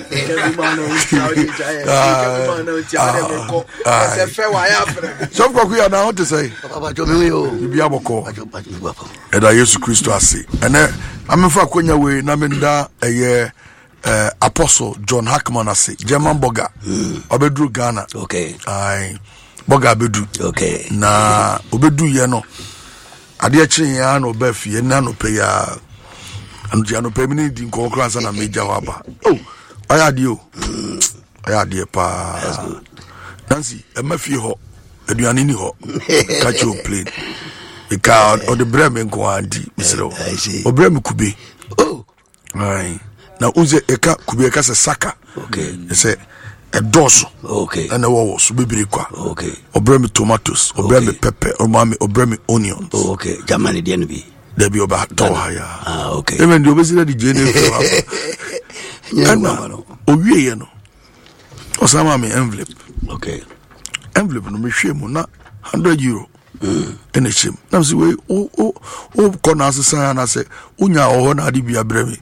Ese fe wa ya fere. So kwa ku ya na what to say? Papa Jomi o. Bibi aboko. Eda Yesu Kristo ase. Ene amfa kwanya we na menda eye eh Apostle John Hackman ase. German blogger. Obedru Ghana. Okay. Ai. Blogger bedu. Okay. Na obedu ye no. Ade a chin ya no ba fie na no pe ya. Anu ji anu pe mi ni di nko kran sa na meja waba. Oh. Aya de o. Aya de pa. That's good. Nancy, e ma fie ho. Aduane ni ho. Catch your plane. E ka o de brem nko andi misero. O brem kube. Oh. Ai. Na unze e ka kube ka se saka. Okay. E se e doso. Okay. Ana wo so bebiri kwa. Okay. O brem tomatoes, o brem pepper, o mami, o brem onions. Oh, okay. Germany de no bi. There be oba to haya. Ah, okay. Even the obesity the jene fe. Ana o wie ye no. O sama me envelope. Okay. Envelope no me hwe mu na one hundred euro. Mm. Ene chem. Na se we o o o kona asesa na se unya o ho na ade bia bremi.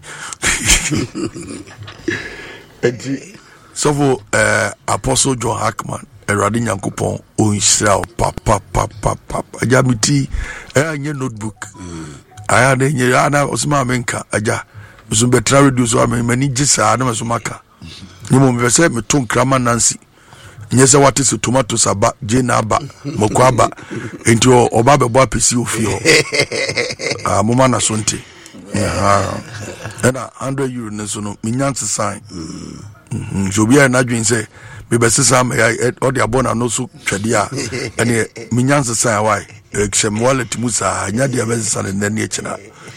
Enti so for uh, Apostle John Hackman Erade Nyankopon o nsira o papa papa papa aja miti e anye notebook. Mm. Aya de nye ana osima menka aja so betra radio so amani gisa na so maka. Ni mo me se me ton krama Nancy. Nyese wate se tomatoes aba jena aba moko aba enti oba bebo apesi ofi ho ah moma na sonte ah ena one hundred euro ne so no minyanse sign mhm so bia na dwen se me be sesa me o de abona no so twede a ene minyanse san why exem wallet musa nya de be sesa ne ne china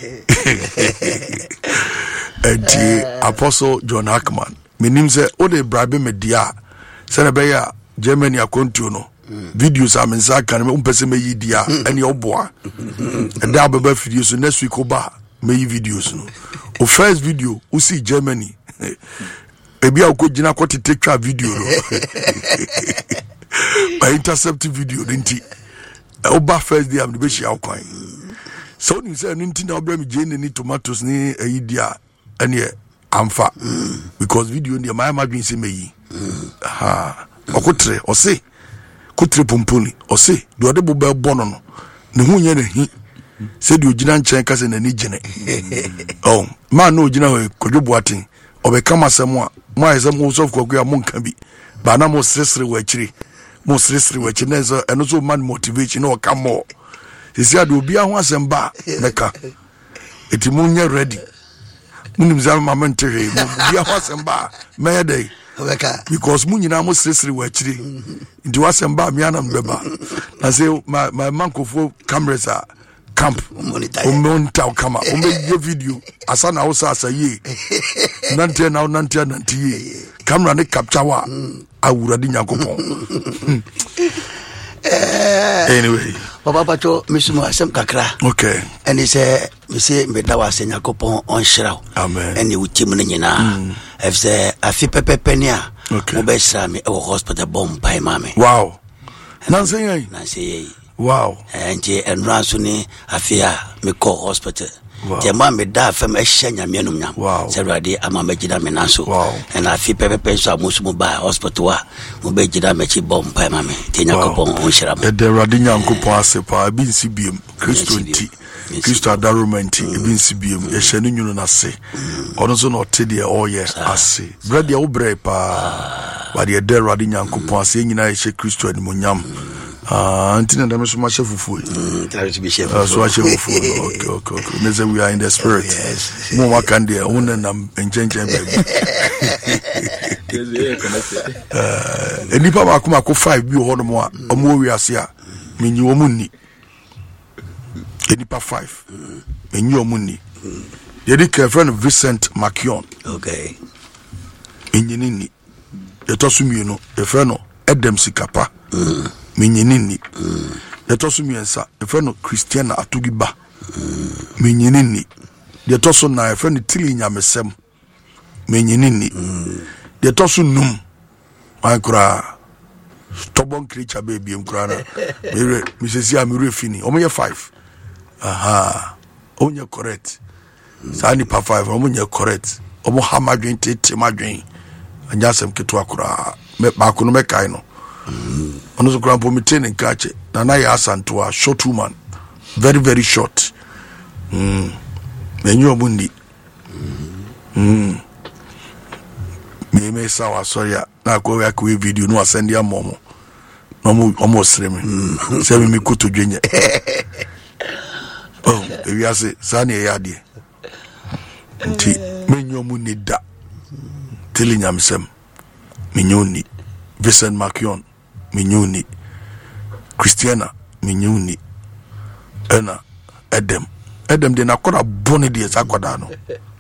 enti Apostle John Hackman menim se o de bribe me dia se na be ya Germany akontu no videos am nsa kan me umpese me yi dia ene oboa e da baba videos next week oba me yi videos no o first video o see Germany ebi a ko gina ko tetwa video no by intercept video dinti oba first day am de be shia kwan so ni say ni ntina obra me jene ni tomatoes ni ayi dia ene amfa because video ni my madwin say me yi ha okotre o say kutre pomponi o say do de bo be bono no ne hu nye ne hi se di ogina nchen ka se na ni gene oh man no ogina ho kodwobo atin obekama asem a mo ayesem mo sof kwaku a mo nka bi ba na mo sresre wa chiri mo sresre wa chiri na eno so man motivation no ka mo sisi ade obi aho asem ba meka eti mo nye ready munim za ma mente he mo bi aho asem ba me dey because mu nyina mo sresre wa chiri ndi wasem ba mi anam beba na say my my mankofo cameras are camp monitor kama umbe ye video asa na usa asa ye nante na nante nante ye camera ne capture wa awura di Nyankopon anyway papa pacho misumo asem kakra okay and he say me say me da wa se Nyankopon on shiraw amen and you tim nyina if say afi pepepe a okay mo be shira me e hospital bomb pai mame wow nanse yen nanse yen wow enje enranso ni afia me call hospital je ma me da fam ehya nyame enum nyam se ruade ama magida me naso and afi pepepe so amusumu ba hospital a mo be gida me chi bom pa ma me te Nyankopon on shira me de ruade Nyankopon asepa bi nsi biem Kristo nti Kristo adarumenti bi nsi biem ye hye no nyunu na se ono so no te de oye ase brade ya obre pa ba de de ruade Nyankopon ase nyina ye hye Kristo animonyam. Ah, Antina da meso ma chefufu. Mm, try to be chef. Uh, so chefufu. Okay, okay, okay. Neze we are in the spirit. Yes. Mo wakande una na enjenje baby. Uh, enipa ba kuma ko five bi ho no mo a omo wi ase a menyi omu ni. Enipa five. Menyi omu ni. Ye di ke friend Vincent Makion. Okay. Enyini ni. Ye to sumi no, e friend no Edem Sikapa. Mm. Menyini ni de to so miensa e fe no Christiana Atugiba menyini ni de to so na e fe no Tili Nyamesem menyini ni de to so num ankura stubborn creature baby ankura na mere misesi amire fini o me five aha o nya correct sani pa five o nya correct o mo hamadwen tete madwen anya sem keto akura me ba ko no me kai no ono so krampo mitene nkache na na ya asantoa short woman very very short mm menyo omundi mm me me sawa sorry na ko ya ko video no asend ya momo no mo omo sreme se me kuto dwenye oh ewi ase sani e yade nti menyo omundi da Tili Nyamesem minyoni Vincent Makion minyuni Christiana minyuni ena Edem Edem de na koda boni de sakoda no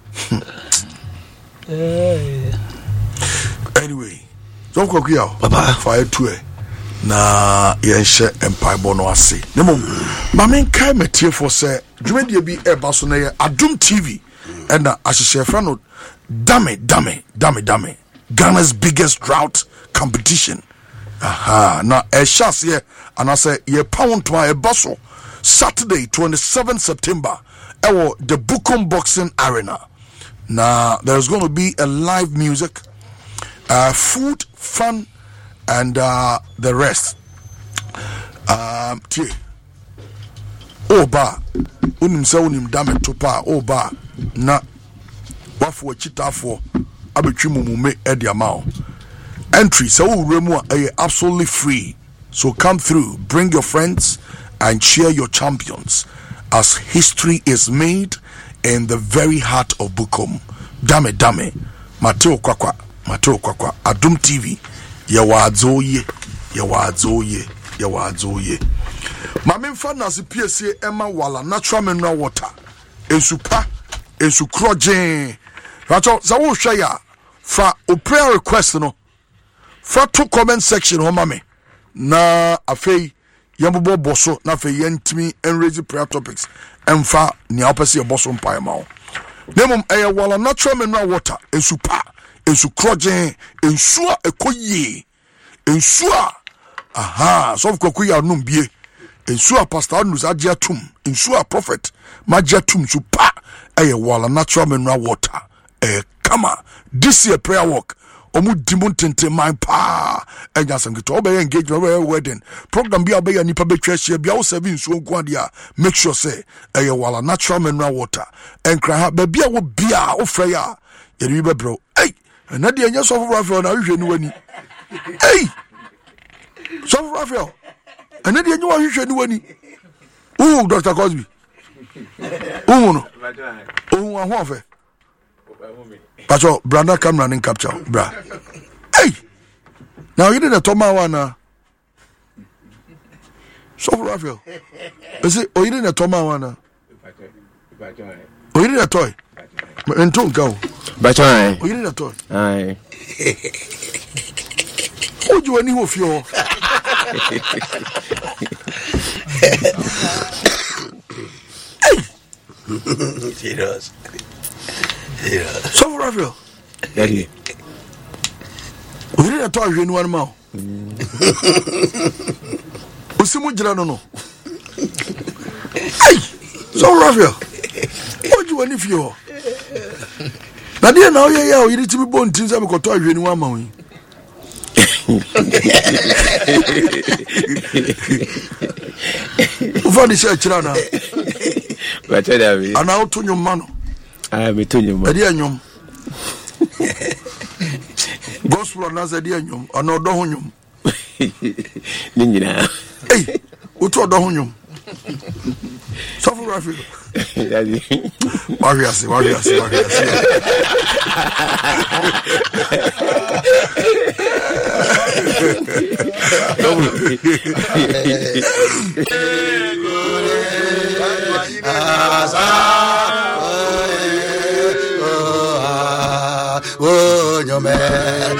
anyway so ko kia papa fa etu e na yenhye empire bono ase nemo ma men kai metie for say dwumadie bi e ba so na ye Adum T V ena ahihye fra no dame dame dame dame Ghana's biggest drought competition. Aha, na e shas ye and I say ye pound to my bosso Saturday twenty-seventh September ewo the Bukum Boxing Arena. Now there's going to be a live music, uh, food, fun, and uh, the rest. Um, tie. Oba, unim se unim dame topa oba na wafo chitafo abetwi mumume edi amao. Entry so remu are absolutely free. So come through, bring your friends and cheer your champions as history is made in the very heart of Bukum. Dame dame Mateo Kwakwa Mateo Kwakwa Adum T V ye wadzo ye ye wadzo ye ye wadzo ye mame mfa na se piesie ema wala natural mineral water ensupa ensukrogen racho za wo hwe ya fa o prayer request no fa to comment section ho mame na afei yambo boso na afei yentimi enraise prayer topics emfa ni opese boso mpae ma wo nemum eye wala natural mineral water ensupa ensukrogen ensua ekoyie ensua aha so kokuya num bie ensua pastor nus agiatum ensua prophet magiatum supa eye wala natural mineral water eh kama this year prayer walk omu dimun tente man pa enya samkito obey engagement obey wedding program bia obey nipa betwa hia bia wo seven so nko dia make sure say eye wala natural mineral water enkra ha ba bia wo bia wo frɛ ya yeri be bro hey na de enya so for Raphael na hwehwe ni wani hey so for Raphael na de enya hwehwe ni wani ooh Doctor Cosby ooh no ooh ahun afa Pacho, Branda camera and capture, bra. Hey! Now you didn't talk about one. So, Raphael. Is it, or you didn't talk about one? Or you didn't a toy? And don't go. But I. Or you didn't a toy? Aye. Would you any of your. Hey! Serious. Yeah. So Raphael. Daddy. We didn't talk to anyone more. Usimu jira no no. Hey. So Raphael. What you want if you? Na dia na oye ya o yiri timi bon tin se me ko to ahwe ni wa ma wi. Ufa di se chira na. Ba che da bi. Ana o to nyum ma no. Ah, me to nyum. Adi anyum. Gospel na za di anyum, ana odo ho nyum. Ni nyina. Hey, o to odo ho nyum. So for Raphael. Daddy. Warriors, warriors, warriors. Oh, your man,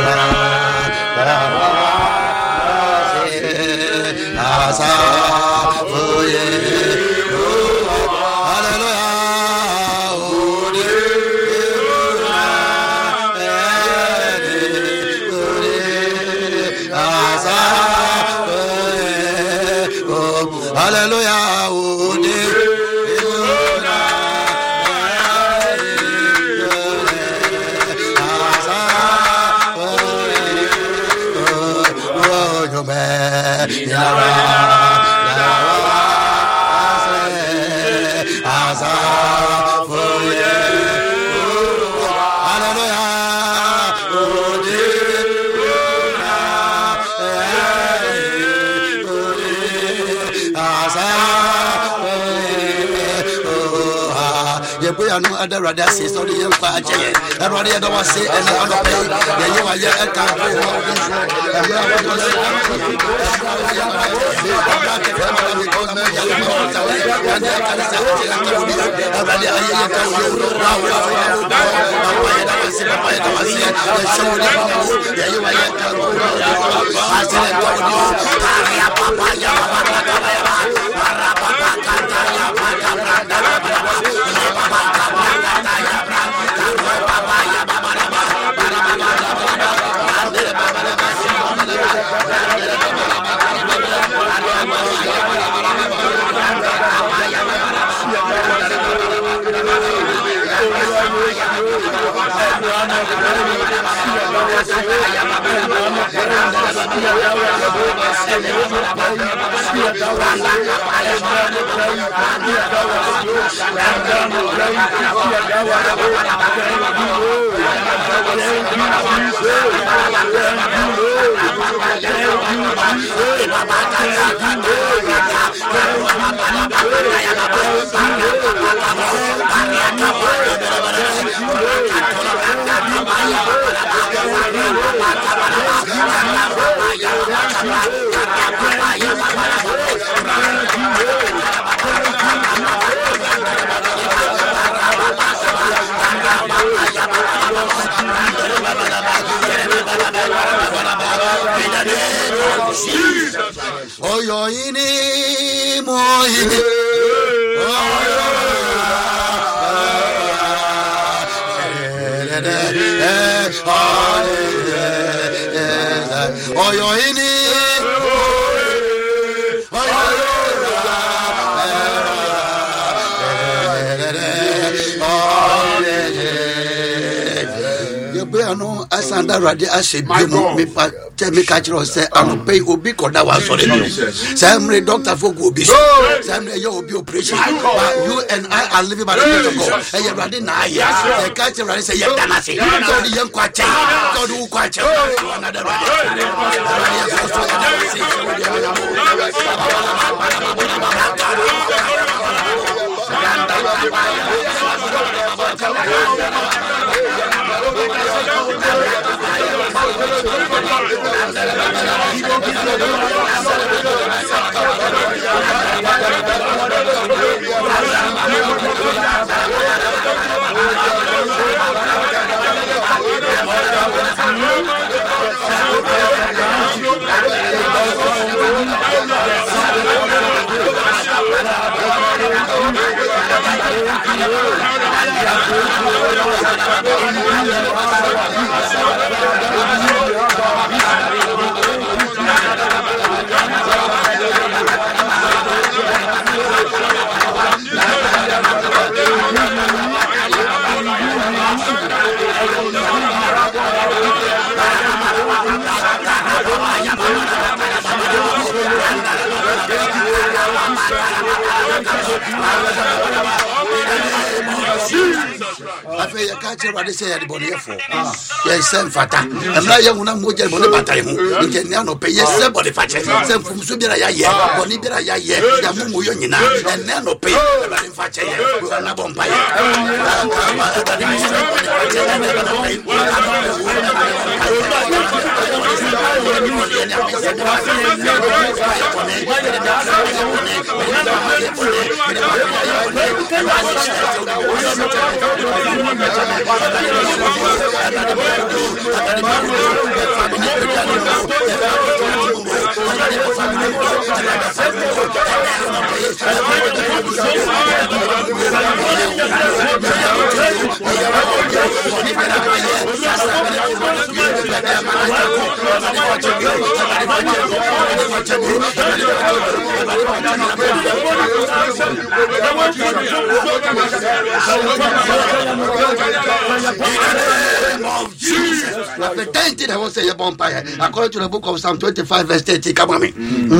no other rather say so the young pa che e ro de do wa say e na do pe ye ye wa ye e ka ko e bra wa do say Thank you. Oh, you're in it, more in it. Oh, you're in it. No, as under Radi, I said, me catch us, I'm pay Obi Koda was on it. Some doctor for Gobi, some you be operation. You and I are living by the way to go. And you're running now, yeah. The catcher and say, you're done. I say, so the young quacha, so do quacha. Another I feel you catch what they say anybody for. Yes, send fata. I'm not young enough to get money, but I can now pay yes, somebody fat. Send from Subira, yeah, Bonibira, yeah, Yamu Yonina, and now no pay. I'm fat. We are not on fire. I will say a bonfire. According to the book of Psalm twenty-five, verse thirty. Come on, me.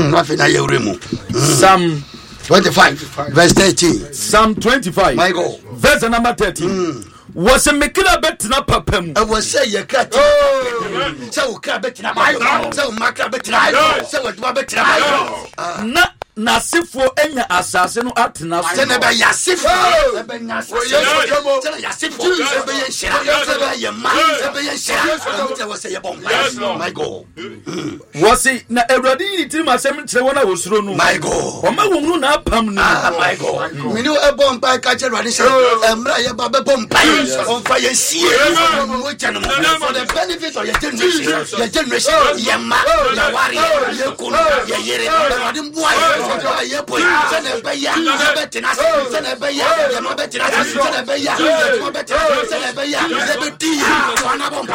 Psalm twenty-five, verse thirty. Psalm twenty-five, my God, verse number thirty. Mm. Was a Mikila Betina Papem. I will say a cat. So, Cabetina, so Macabetina, so what Mabetina. Not Nasifo enya asase no atena so na ba yasifo ba nyasifo na yasifo ba yenshira ba yema ba yenshira na wose ye bomba my God wose na Awurade yi tiri masem kire wona wosuro no my God o ma wonu na apam no my God me no e bomba ka kire Awurade se emra ye ba be bomba on fa ye sie mo chanu for the benefit of your generation your generation yema ya wari ye kunu ye yere Awurade mboa ye boy sene be ya be tina sene be ya ye mo be tina sene be ya mo be tina sene be ya ze be di wana bomba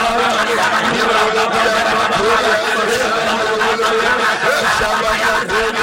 Shabbat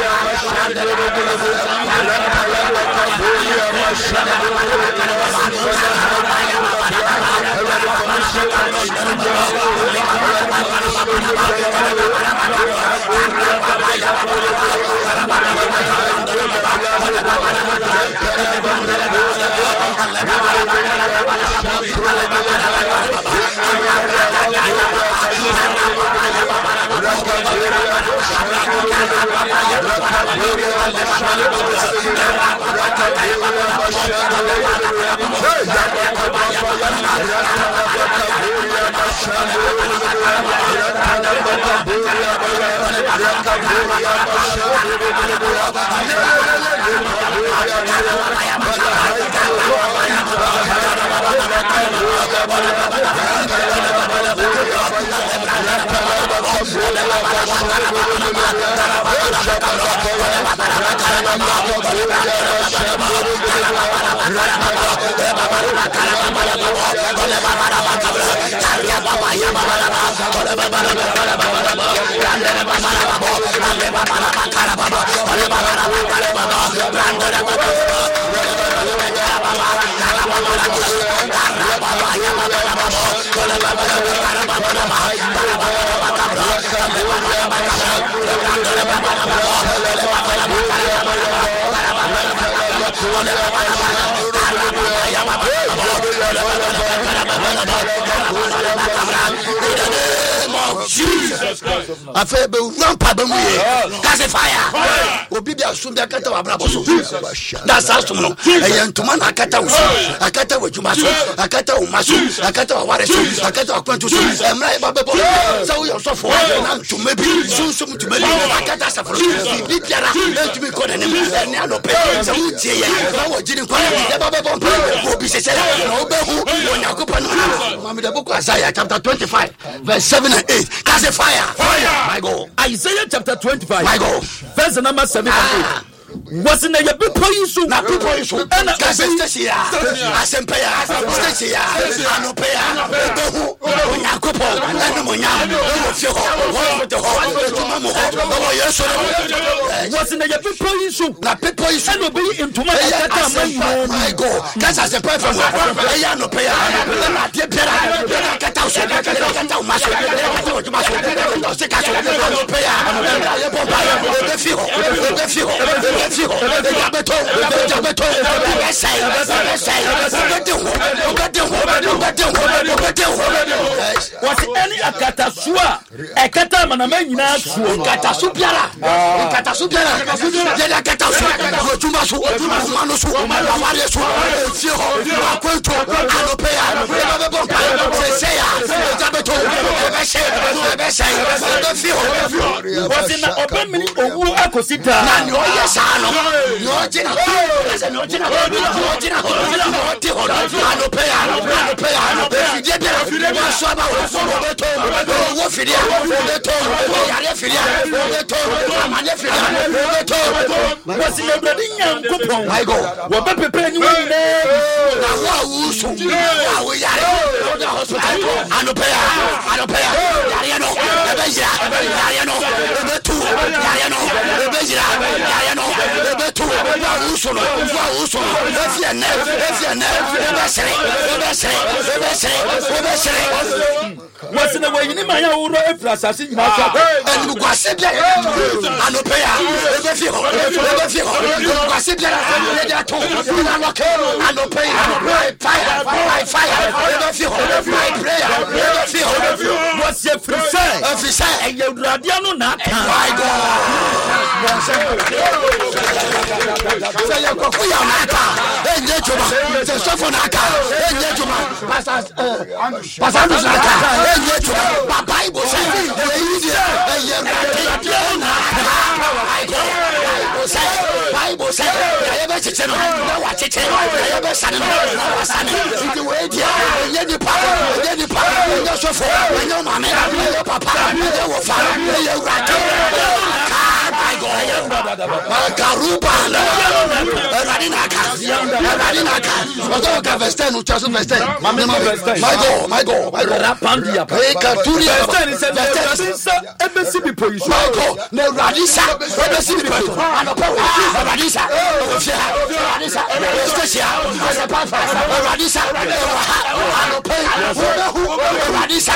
Jesus I feel be run pa be mu ye. That's a fire. Obi bia so bia kata wa brabo so. That's how to know. E ntuma na kata wo so. Akata wo juma so. Akata wo maso. Akata wo ware so. Akata wo kwantu so. Emra e ba be bo. So we so for na to maybe so so to maybe akata sa for. Bi biara e to be ko na ne ne ano pe. So we tie ye. Na wo jini kwa e ba be bo. Obi se se na obe hu onyakopa no. Mami the book Isaiah chapter twenty-five verse seven and eight. That's a fire. Fire. My God. Isaiah chapter twenty-five. My God. Verse number seven and eight. Wasn't a people issue? Na people issue. And a station. Asempaya. Station. Anopaya. Behu. Onyakopo. Anomonya. Ofio. Hospital. Tumamu. Oh yes. Wasn't a people issue? Na people issue. And obey into my my God. That's as a person. Aya no paya. Na tie pera. Kata uso. Kata umaso. Kata umaso. Kata kaso. No paya. Ya bomba. Ofio. Ofio. What's in any akatasua? Akata manamena katasupiara. Katasupiara. Jeda katasu. Tumasu. Manusu. Mamaresu. Fio. Akwento. Anopea. Bebompa. Seya. Jabeto. Ebeshe. Ebeshe. Fio. What's in the open mini owu akosita? Na no yes ano. No jina. Asa no jina. No jina. No ti ho. Anopea. Anopea. Anopea. Jeda. Wasaba. Beto. Wo fidia. Beto. Yare fidia. Beto. Amane fidia. Beto. What's in the bloody young coupon? I go. What Pepe Penny? Na wa wusu. Wa wo yare. The hospital. Anopea. Anopea. Yare no. Ebejira. Yare no. Beto. Yare no. Ebejira. Yare no. Beto. Wa wusu no. Wa wusu no. Efia ne. Efia ne. Ebesere. Ebesere. Ebesere. Ebesere. What's in the way in my own assassin? And you go sit there. Anopea. Ebefio. Ebefio. Go what's your free say? And you radiano not. My God. Say you go for your naka. And yet you say so for naka. And yet you pass pass naka. And yet you Bible says Bible says ever chichen no watch it ever son no son it wait ya ye papa ye papa no so for no mama no papa no wo fa ye raka my God Karuba Radinaka Radinaka Odoka Vesten uchaso Vesten my God my God my God Rapandia Katuria Vesten embassy people you my God no Radisa embassy people and Radisa Radisa Estacia, Asapafa, Radisa, Anope, Radisa,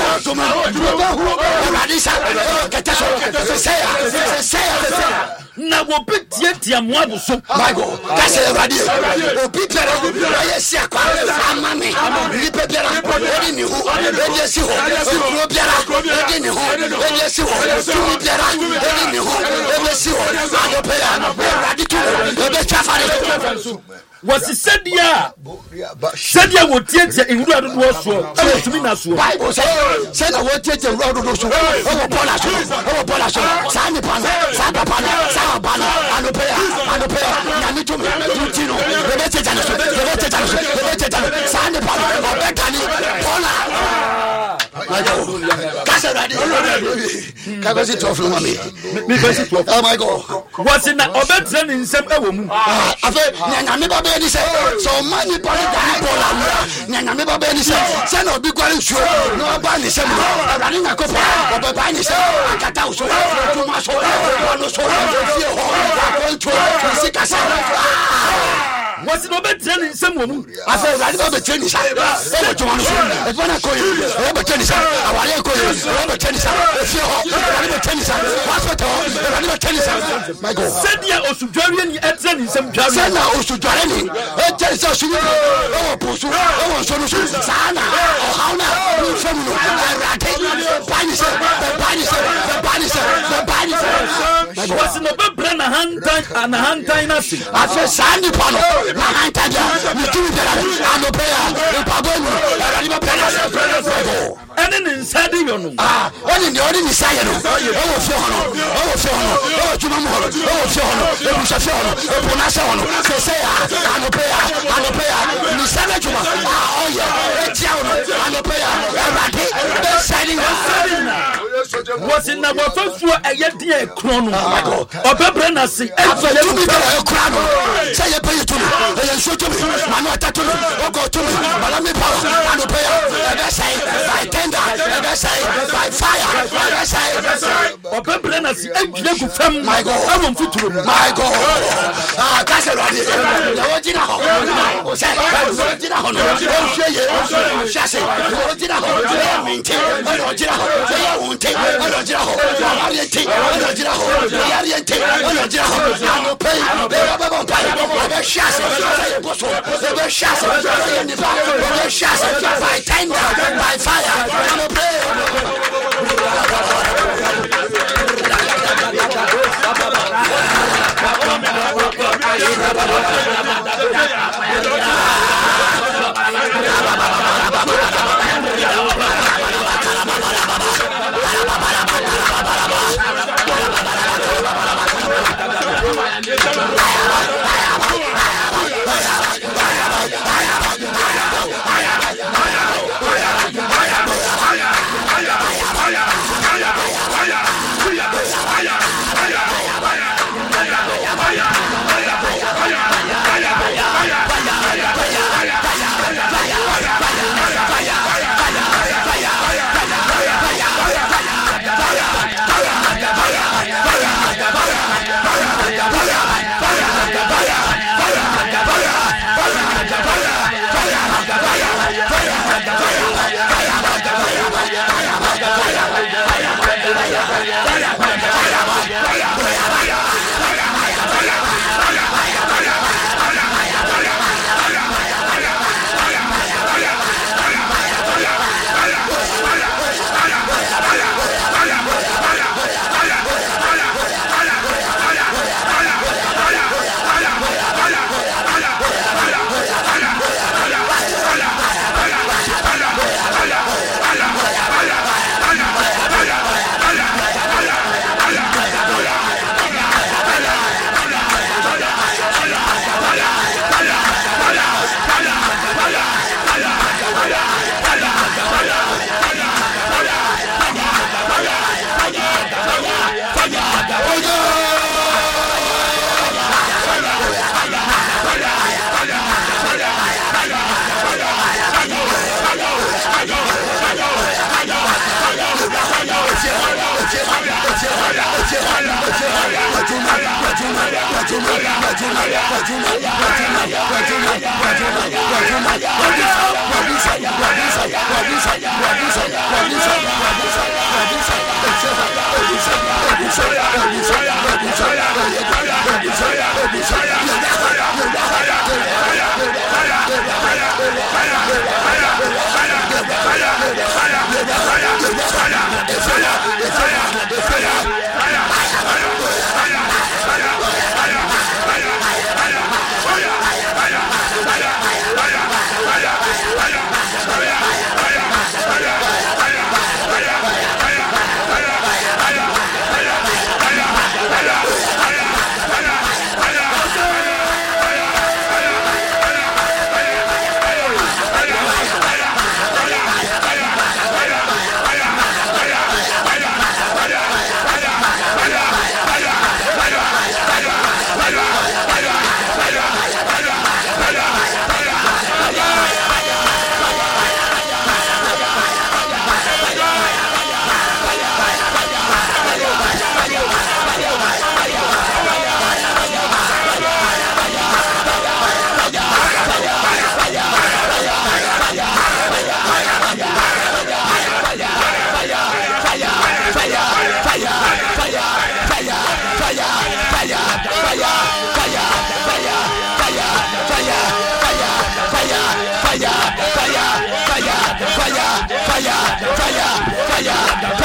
Radisa, Kataso, Saya, Saya, na wo betie tie mo abuso Bible kase radio obi pere aye sia kwa amame ni pepera odi ni hu edi si ho pro biara edi ni hu edi si ho tu biara edi ni hu edi si ho ado pe radio tu ebe chafare wasi sedia sedia wo tietie enwuru adodo so e tumi na so Bible say say na wo tietie enwuru adodo so e wo bola so e wo bola so sa ni pana sa papa sa bana ano pe ano pe na mi tumi tu no ebe tietie na so ebe tietie na so ebe tietie sa ni pana o be kani bola kase radio ka go si twelve no me me go si twelve oh my god wasi na obetre ni nsem e wo mu afa nya me ba be ni say so many body that bola nya me ba be ni say say no bi kware nsuo no ba ni say no awani na ko pa o ba ni say akata uso to ma so no so fi ho ko to si kasa wasi no betre ni nsem wo mu afa awani ba betre ni say e to ma no so e fa na ko yi e betre ni say awani ko yi e betre ni say fi ho awani betre ni say hospital awani betre ni say my god sedia osudware ni etre ni nsem dware say na osudware ni e tell say sunu o posu o so no so sana o hauna ni femu no rate bani say bani say bani say bani say wasi no bebre na hantan na hantan na si afa sandi pano na hantan ja ni tu dela ano prayer e pagonu ani ba prayer ene ni nsade yo no ah oni ni oni ni saye no o wo fi hono o wo fi hono o wo tuma mo hono o wo fi hono e bu sha fi hono e bu na se hono se se ya ano prayer ano prayer ni sabe tuma ah oh yeah e tia hono ano prayer e rade e sadi wasi na wo fafu eye die kro no obebre na si e fele tu bi e kro no se ye pe tu e ye so tu ma no ata tu o go tu bala mi pa ano prayer e be say by tender e be say by fire e be say obebre na si e dwule ku fam my god e won futuro mu my god ah kase ro ade ya wo jina ho o se o jina ho no o se ye o se se o jina ho e mi nte o jina ho e ya won te o jina ho ya ri te o jina ho ya ri te o jina ho ano pe e ba ba pa e be shase e bo so e be shase e ni ba e be shase by tender by fire ano pe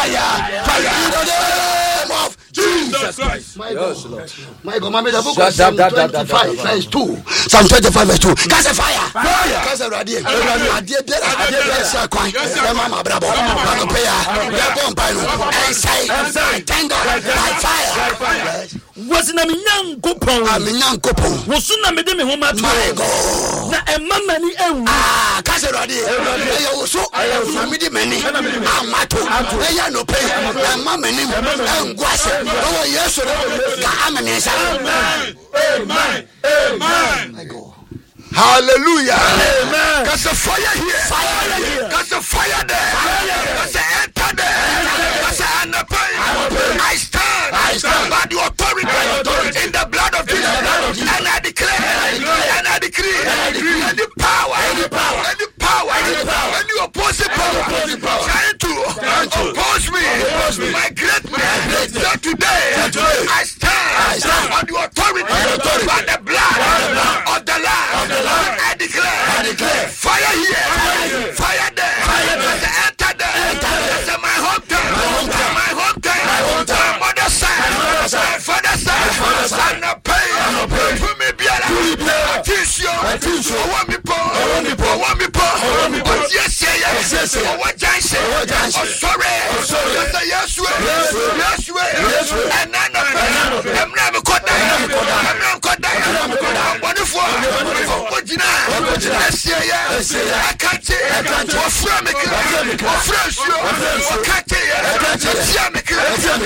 fire, fire in the name of Jesus Christ. My God, my God, my book of Psalm twenty-five, verse two. Psalm twenty-five, verse two. Cast a fire, fire. Cast a radiate. I did that. I did that. Quite. Mama, bravo. Mama, pay. Yeah, bomb, I say, thank God, like fire. Was na minyan kopon a minyan kopon wo so na mede me ho ma to na emma mani ewu ah ka se rode e wo so na mede mani amato e ya no pe emma mani engwase o yesu ka amene sa amen amen amen my God. Hallelujah. Amen. Cause the fire here. Fire here. Cause the fire there. Cause the enter there. Cause the anapai. I stand. I stand by the authority, authority in the blood of Jesus. And I declare. And I decree. And the power. And the power. And the power. And the opposite power. Trying to oppose me. My greatness. So today I stand on the authority by the blood of the Lamb. I declare, I declare, fire here, fire, here. Fire there, fire there, enter there, enter there. That's my hometown, my hometown, my hometown, my hometown, my mother's side, my father's side, my father's side. I'm not paying, I'm not paying. For me, be alive. I teach you, I teach you. I want me poor, I want me poor, I want me poor, I want me poor. Yes, yes, yes. I want Jansen, I want Jansen. Oh, sorry, oh, sorry. Yes, yes, yes, yes. And I'm not paying. I'm never caught that. I'm not caught that. I'm wonderful. Ojina, Ojina, I can't say, I can't say, I can't say, I can't say, I can't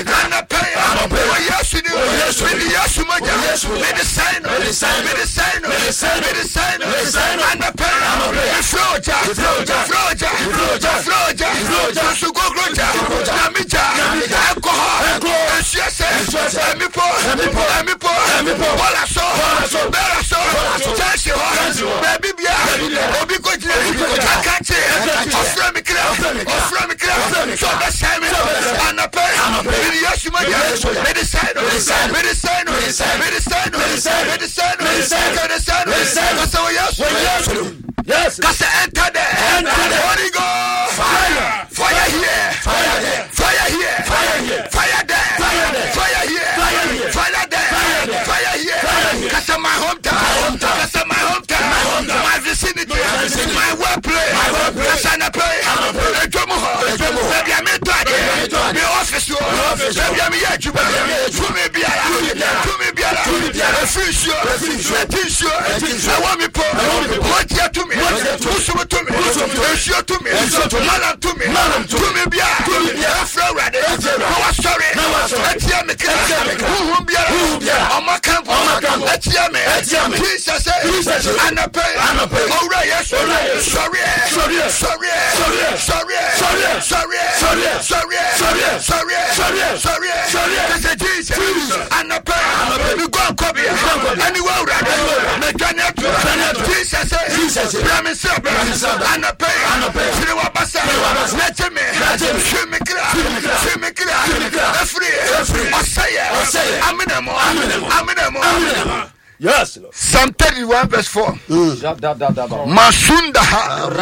yes, cause enter there. Holy Ghost, fire, fire here, fire there, fire here, fire here, fire there, fire here, fire there, fire here. Cause my hometown, cause my hometown, my vicinity, my workplace, cause I pray. Maybe I'm in my office, maybe I'm here. To me, be to me, be a fish, a tissue. I want me poor. What you to me? Push to me. Push to me. Malam to me. To me, be a flow ready. No, sorry. Let's hear me. Who be on my camp? Let's hear me. Jesus says, and I pay. Oh, yes. Sorry. Sorry. Sorry. Sorry. Sorry. Sorry. Sorry. Sorry. Sorry. Sorry. That's a Jesus. And I pay. You go copy. Anywhere ready. Jesus says, Jesus promise up. And I pay. See what Bassa. Let me. See me clear. See me clear. Free. I say, I'm in a more. I'm in a more. Yes, Lord. Psalm thirty-one verse four. Masunda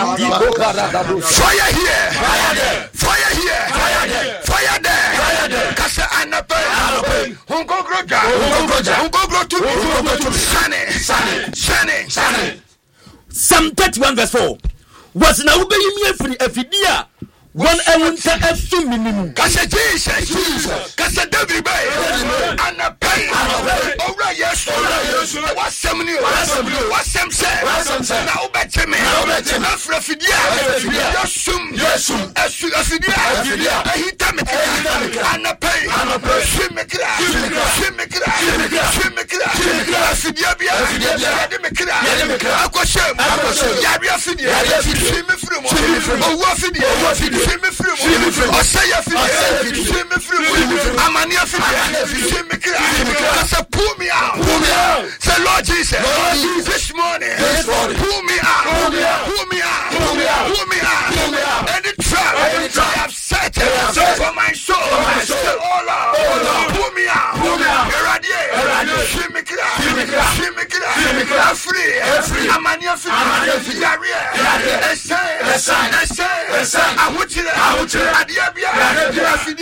fire here, fire there, fire here, fire there, fire there. Kasa anape, hungo groja, hungo groja, hungo groja. Sane, sane, sane, sane. Psalm thirty-one verse four. Was na ube yimi efri efidia. One ewunta efi minimum. Kasa Jesus, Jesus. Kasa David bay. Anape, ora yes, ora yes. What's some new? What's some say? Na ube teme. Na frafidia. Yesum, yesum. Esu afidia. Ahita me. Anape, anape. Shimekra, shimekra, shimekra, shimekra. Afidia bia. Yade mekra. Yade mekra. Akoshem, akoshem. Yade afidia. Shimefrumo. Shimefrumo. Owo afidia. Owo afidia. See me free, see me free. I say you free, see me free. I'm a near free, see me clear. I say pull me out, pull me out. Say Lord Jesus, this morning, pull me out, pull me out, pull me out, pull me out, pull me out. Any trap I have set for my soul, say all out, pull me out, pull me out. Irradiate, see me clear, see me clear, see me clear. I'm free, I'm a near free. Diarrhea, essay, essay, essay. I want you. I want you.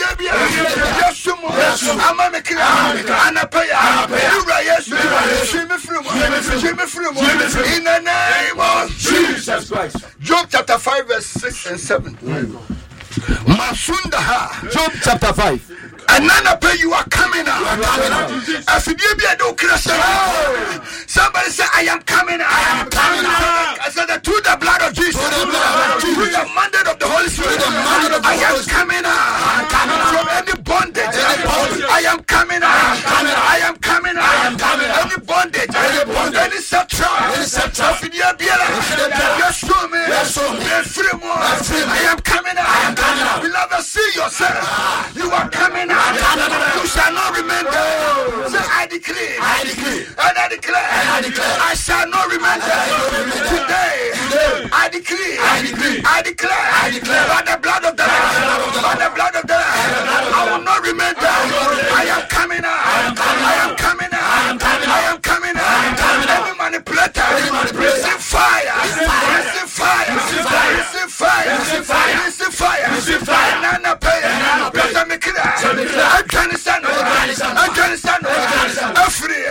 Yesu mo. Ama me kira. Anapaya. Ura Yesu. Shime frumo. Shime frumo. In the name of Jesus Christ. Job chapter five verse six and seven. Masundaha. Job chapter five. And none pay you are coming out. As if you be a do somebody say, I am coming out. I am coming out. I said, through the blood of Jesus, through the mandate of the Holy Spirit, I am coming out. From any bondage, I am coming out. I am coming out. Any bondage, any subtract. As if you be a show me, free more. I am coming out. Beloved, see yourself. You are coming out. You shall not remain there. Say, I decree, I decree, and I declare, and I declare, I shall not remain there. Today, today, I decree, I decree, I declare, I declare, by the blood of the Lamb, by the blood of the Lamb, I will not remain there. I am coming out. I am coming out. I am coming out. I am coming out. Every manipulator, receive fire, receive fire, receive fire, receive fire, receive fire, receive fire, receive fire. Nana pay, nana pay. Afghanistan, Afghanistan, Africa,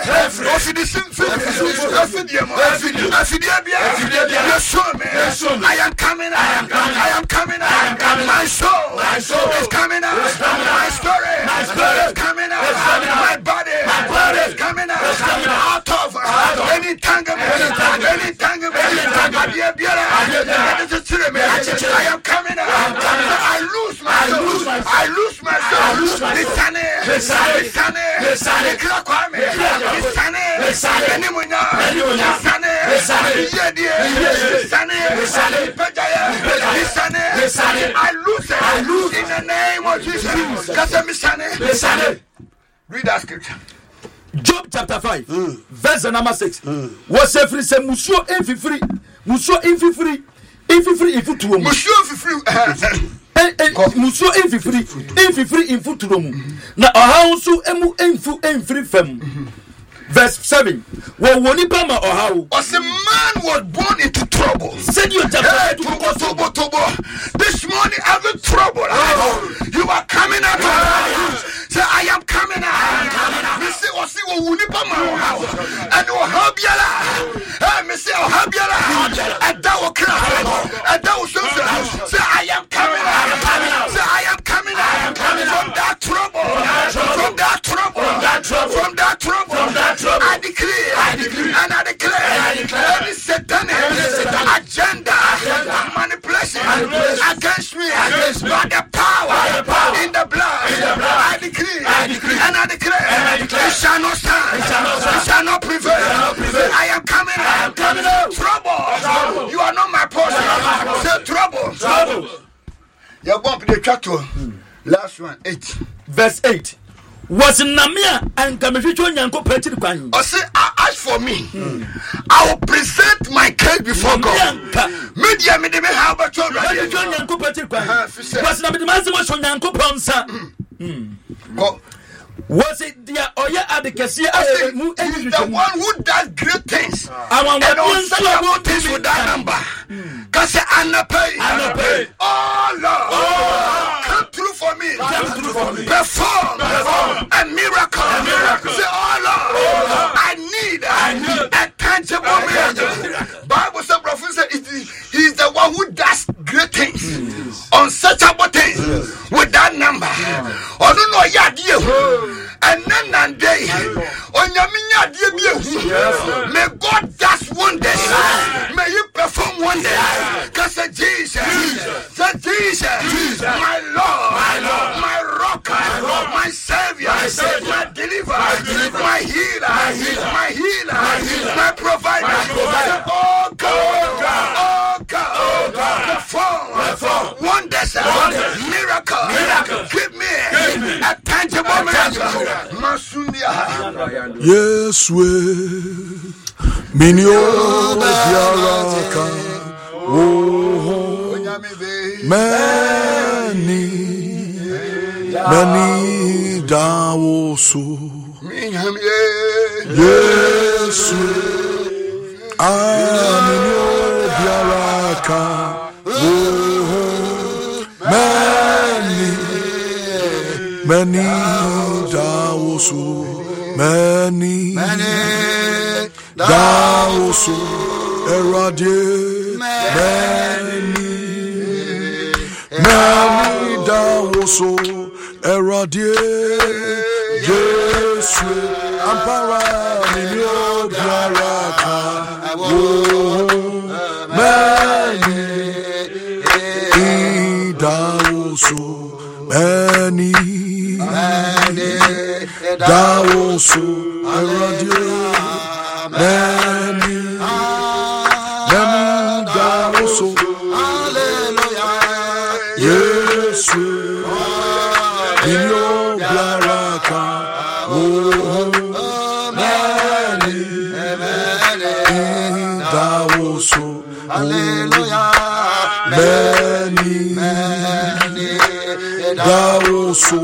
I am coming out. I am coming out. My soul is coming out. My story is coming out. My body is coming out. Out of any entanglement, any entanglement. I am coming out. I lose my soul. I lose my soul. Lissane, lissane, lissane, Krakwame, lissane, lissane, Nimunya, lissane, lissane, Yedi, lissane, lissane, Pejaya, lissane, lissane. I lose it. I lose in the name of Jesus. Kasemissane, lissane. Read that scripture. Job chapter five, mm. verse number six. Was every say Musho infi free, Musho infi free, infi free infi tuo. Musho infi free. Muso infifiri infifiri infuturomu na ohaunsu emu enfu enfiri fem. Verse seven. Wo woni pa ma ohawu. As a man was born into trouble. Said you chapter tobo tobo. This morning every trouble. You are coming out. Say I am coming out. Me say o si wo woni pa ma ohawu. And ohabiala. Eh me say ohabiala. Ada wo kra. Ada wo so. Say I am coming out. Say I am coming out. From that trouble. From that trouble. From that trouble. From that trouble. I decree, I decree, and I declare, and I declare any satanic, satanic agenda, agenda, manipulation, manipulation against me, against me, by the power, by the power in the blood, in the blood. I decree, I decree, and I declare, and I declare, it shall not stand, it shall not, stand. It shall not prevail. It shall not prevail. I am coming, I am coming out. Trouble, trouble. You are not my portion. Say trouble, trouble. You bump the tractor. Last one, eight, verse eight. Was Namia and Kamisho Yanko Petri Kwan. Or say, ask for me. Mm. I will present my case before God. Media me deme have a children. Yanko Petri Kwan. Was not the master was on Yanko Ponsa. Was it the Oya Adikasi? He's the one who does great things. I want to do things with that number. Because Anna pay. Anna pay. Oh, Lord. Oh. Come through for me. Come through for me. Perform. Perform. A miracle. A miracle. Say, oh, Lord. Oh, Lord. I need, I need a tangible miracle. Bible says, Prophet he's the one who does great things. Mm. Unsearchable things. Yes. With that number. Oh, no, no, yeah, dear. And then and day, on your minya dear, may God does wonders. May you perform wonders. Because Jesus, say Jesus, my Lord, my Lord, my rock, my Savior, my deliverer, my healer, my healer, my provider. Oh God, oh God, perform wonders, miracle, give me a tangible miracle. Yes, we minio biaraka oh many many dawoso yes we minio biaraka oh many many dawoso, many dawoso, erade, many, many dawoso, erade, Yesu, ampara minyo biaraka, oh, many dawoso. Many, many, dawoso, eradio, many, many, dawoso, hallelujah, Yesu, minyo biaraka, oh, many, many, dawoso, hallelujah, many, dawoso,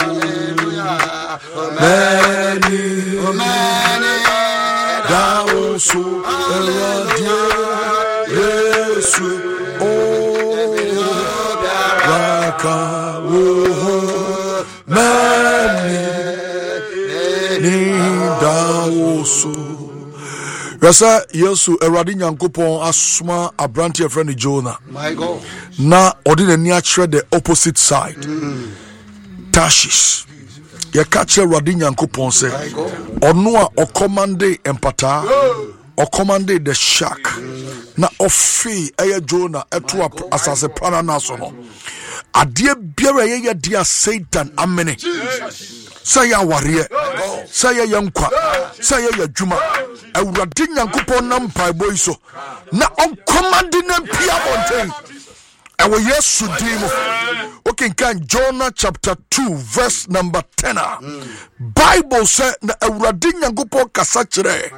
many, many, dawoso, eradio, Yesu, oh, raka, oh, many, dawoso. Yasa Yesu erade Nyankopon asoma abrante e friend Jonah. My God. Na odi ni achre the opposite side. Mm. Tarshish. Ye catch erade Nyankopon say ono a o commande empata o commande the shark. Mm. Na ofi eye Jonah eto asase prana na so no. Ade biara ye ye dia Satan amene. Say ya warrior, say ya yankwa, say ya juma. Awurade Nyankopon na mpai boy so. Na on commanding them Pia Mountain. Ewo Yesu dimo. Okay, can Jonah chapter two verse number ten. Bible say na Awurade Nyankopon kasa kire.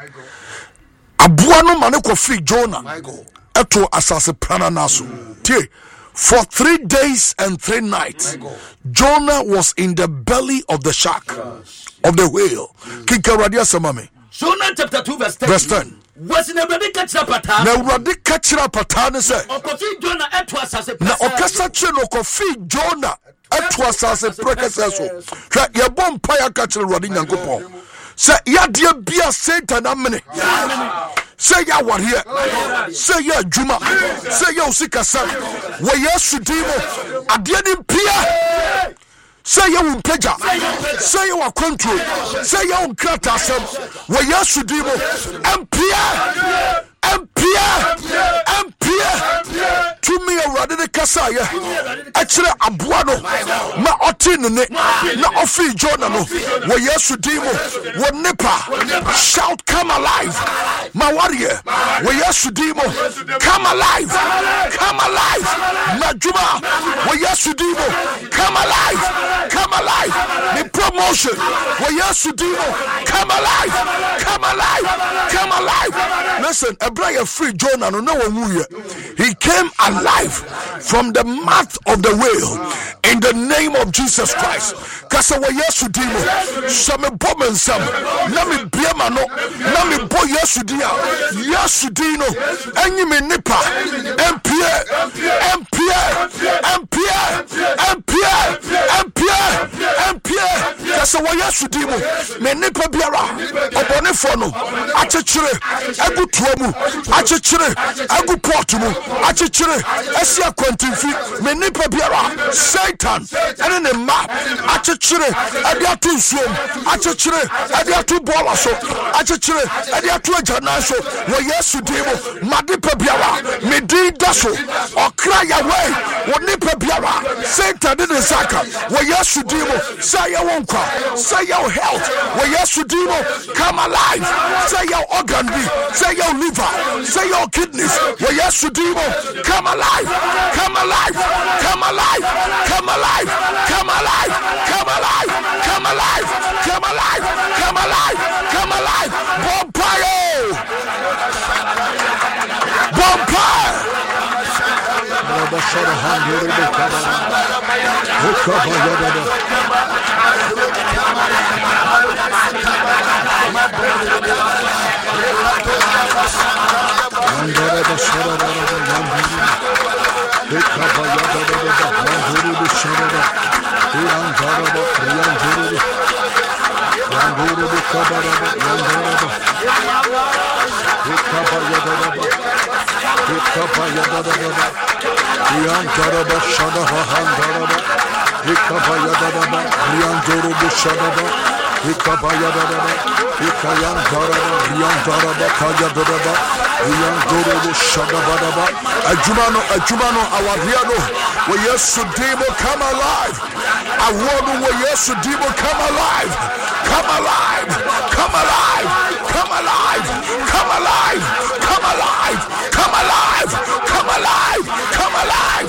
Aboa no mane ko fi Jonah. Eto asase prana naso. Tie. For three days and three nights, Jonah was in the belly of the shark, of the whale. Kika radia samame. Jonah chapter two verse ten. Verse ten. Was in a radi kachira pata. Na radi kachira pata ne se. Okofi Jonah etu asase preke. Na okasa che no kofi Jonah etu asase preke se so. Hwa ye bom pa ya kachira radi Nyankopon. Se ya de bia Satan amene. Say ya what here. Say ya Juma. Say ya usikasa. Wa Yesu dimo. Adiani pia. Say ya umpeja. Say ya wa control. Say ya unkrata asem. Wa Yesu dimo. Empia. Empia. Empia. To me already the kasa ya. Actually abuano. Ma otin ne. Na ofi Jonah no. Wa Yesu dimo. Wa nipa. Shout come alive. Ma warrior. Wa Yesu dimo. Come alive. Come alive. Ma juma. Wa Yesu dimo. Come alive. Come alive. The promotion. Wa Yesu dimo. Come alive. Come alive. Come alive. Listen, a brother free Jonah no no one. He came alive from the mouth of the whale in the name of Jesus Christ. Kasa wa Yesu dimo. Some bomb some. Na me biema no. Na me boy Yesu dia. Yesu dino. Enyi me nipa. Empire. Empire. Empire. Empire. Empire. Empire. Kasa wa Yesu dimo. Me nipa biara. Obone fo no. Achechire. Egu tuomu. Achechire. Egu port mu. Achechire. Esia kwantimfi. Me nipa biara. Satan. Ene ne ma. Achechire. Edi atu nsuom. Achechire. Edi atu bola so. Achechire. Edi atu ajana so. Wo Yesu dimo. Madipa biara. Me di daso. Okra ya way. Wo nipa biara. Satan didn't saka. Wo Yesu dimo. Say ya wonkwa. Say your health. Wo Yesu dimo. Come alive. Say your organ be. Say your liver. Say your kidneys. Wo Yesu dimo. Come alive. Come alive. Come alive. Come alive. Come alive. Come alive. Come alive. Come alive. Come alive. Come alive. Vampire. Vampire. Ajumano, Ajumano, our Riano, where yes, Demo come alive. I want where yes, Demo come alive, come alive, come alive, come alive, come alive, come alive, come alive, come alive, come alive.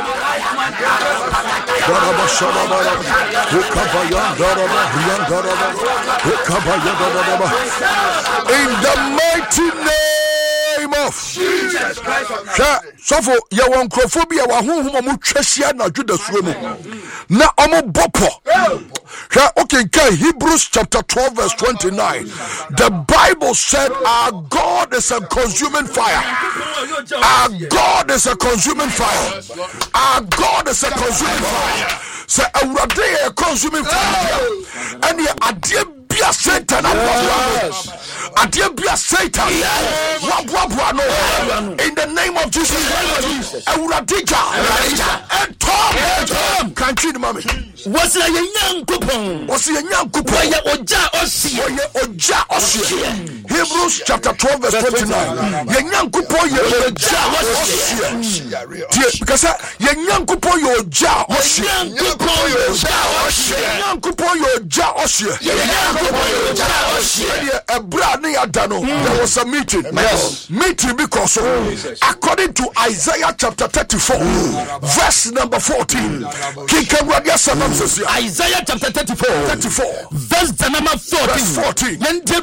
Daraba Shababa, Ukabayan Daraba, Rian Daraba, Ukabayan Daraba. In the mighty name of Jesus Christ. So for your oncrophobia, who whom Chesia na Judas Romo. Na omo bopo. Okay, okay, Hebrews chapter twelve, verse twenty-nine. The Bible said our God is a consuming fire. Our God is a consuming fire. Our God is a consuming fire. Say a day a consuming fire. And the idea be a Satan. Idea be a Satan. In the name of Jesus. A radija. And Tom. Country, mommy. Was a young coupon? Was a young coupon? Oja Osia. Oja Osia. Hebrews chapter twelve, verse twenty-nine. Young coupon, Oja Osia. Because young coupon, Oja Osia. Young coupon, Oja Osia. A brand new Adano. There was a meeting. Meeting because according to Isaiah chapter thirty-four, verse number fourteen. Isaiah chapter thirty-four, thirty-four, verse number fourteen. Verse fourteen.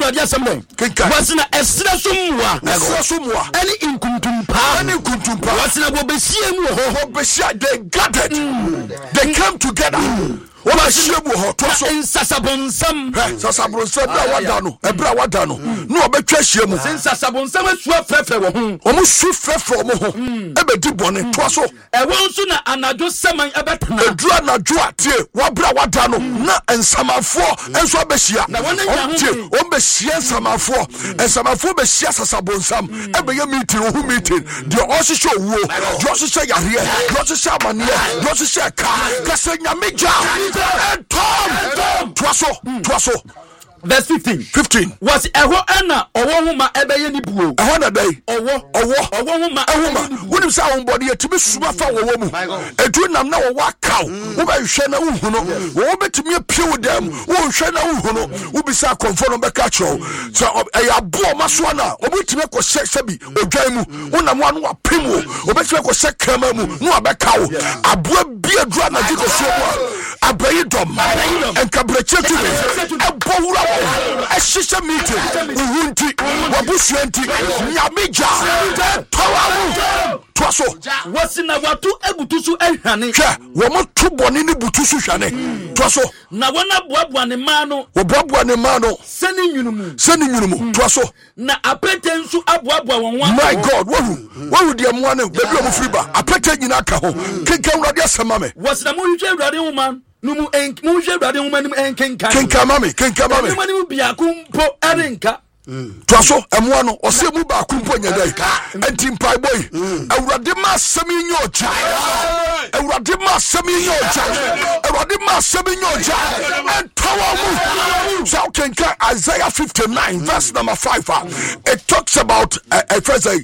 Wasn't a Esrasumwa, Esrasumwa, any in Kuntumpa, any Kuntumpa, wasn't a Bobesian, they gathered, they came together. What I see you in Sasabonsam, Sasabonsam, Wadano, Ebra Wadano, no Betreshiam, since Sasabonsam, Swap, almost swift from Ebedi Bonnet, Twasso, a one sooner and I do summon a better Drana Duat, Wabra Wadano, Na and Samafo, and Swabesia, Ombesia, Samafo, and Samafo Besia Sasabonsam, every meeting who meeting, the Osisho War, Jossia Yahia, Jossia Mania, Jossia Car, Cassania Mija. And Tom, Twasso, Twasso. Verse fifteen. Fifteen. Was a Hoana or Woma Ebay Nibu? A Hona day, or what, or what, or Woma, a woman. What is our body to be Sumafa woman? A twin and now walk cow. Who by Shana Uhuno, who bet to me a pure them, who Shana Uhuno, who be sa conform back at you. So I abore Maswana, or which make a sex sabi, or Jaimu, one and one Pimu, or bet make a sex Kamamu, no back cow. A boy be a drama, you go so a Bayidom, and Cabreche to me, a Bola. A sister meeting, Wunti, Wabushenti, Yamija, Tawamu, Twasso. What's in our two Ebutusu and Honey? Woman two bonini Butusu Shane, Twasso. Now one up one emano, or Bob one emano, sending you, sending you, Twasso. Now I pretend to up one. My God, what would you want to be a friba? I pretend in Akaho, Kinkan Radia Samame. What's the Muja Radio woman? No more ain't Muja Radio woman and Kinkamami, Kinkamami. Money will be a kumpo Arinka. Twasso, and one or Semuba Kumponya and Tim Pie Boy, a Radima Semino child, a Radima Semino child, a Radima Semino child, and Tawamu. So can Isaiah fifty-nine, verse number five. It talks about a first a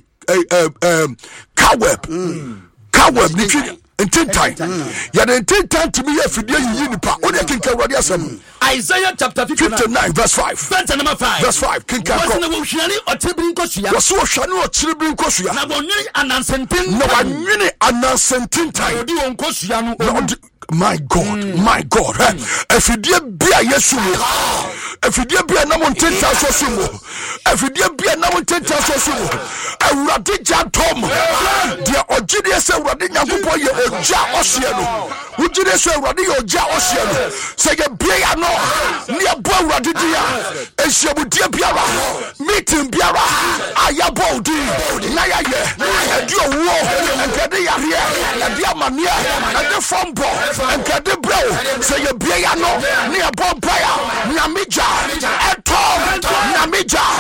cowweb, cowweb, in ten time. Yet in ten time to me, if you didn't pa, only I can carry some. Isaiah chapter fifty-nine, verse five. Verse number five. Verse five. King Kaka. Was so shiny or children Kosia. Now, one and uncentin. No, I mean it, and uncentin time. My God, mm. my God. If you did be a yesu, if you did be a number ten thousand sumo, if you did be a number ten thousand sumo, a radija tom, the Ojidia said, Radina Kupoya or Ja Oceano, would you say Radio Ja Oceano? Say a beer no, near Bo Radidia, and she would dear Biara, meeting Biara, Ayabo, Naya, and your war, and Gadia here, and Diamania, and the phone ball. And get the bro, say you be a no, near Bompire, Namija, and Tom.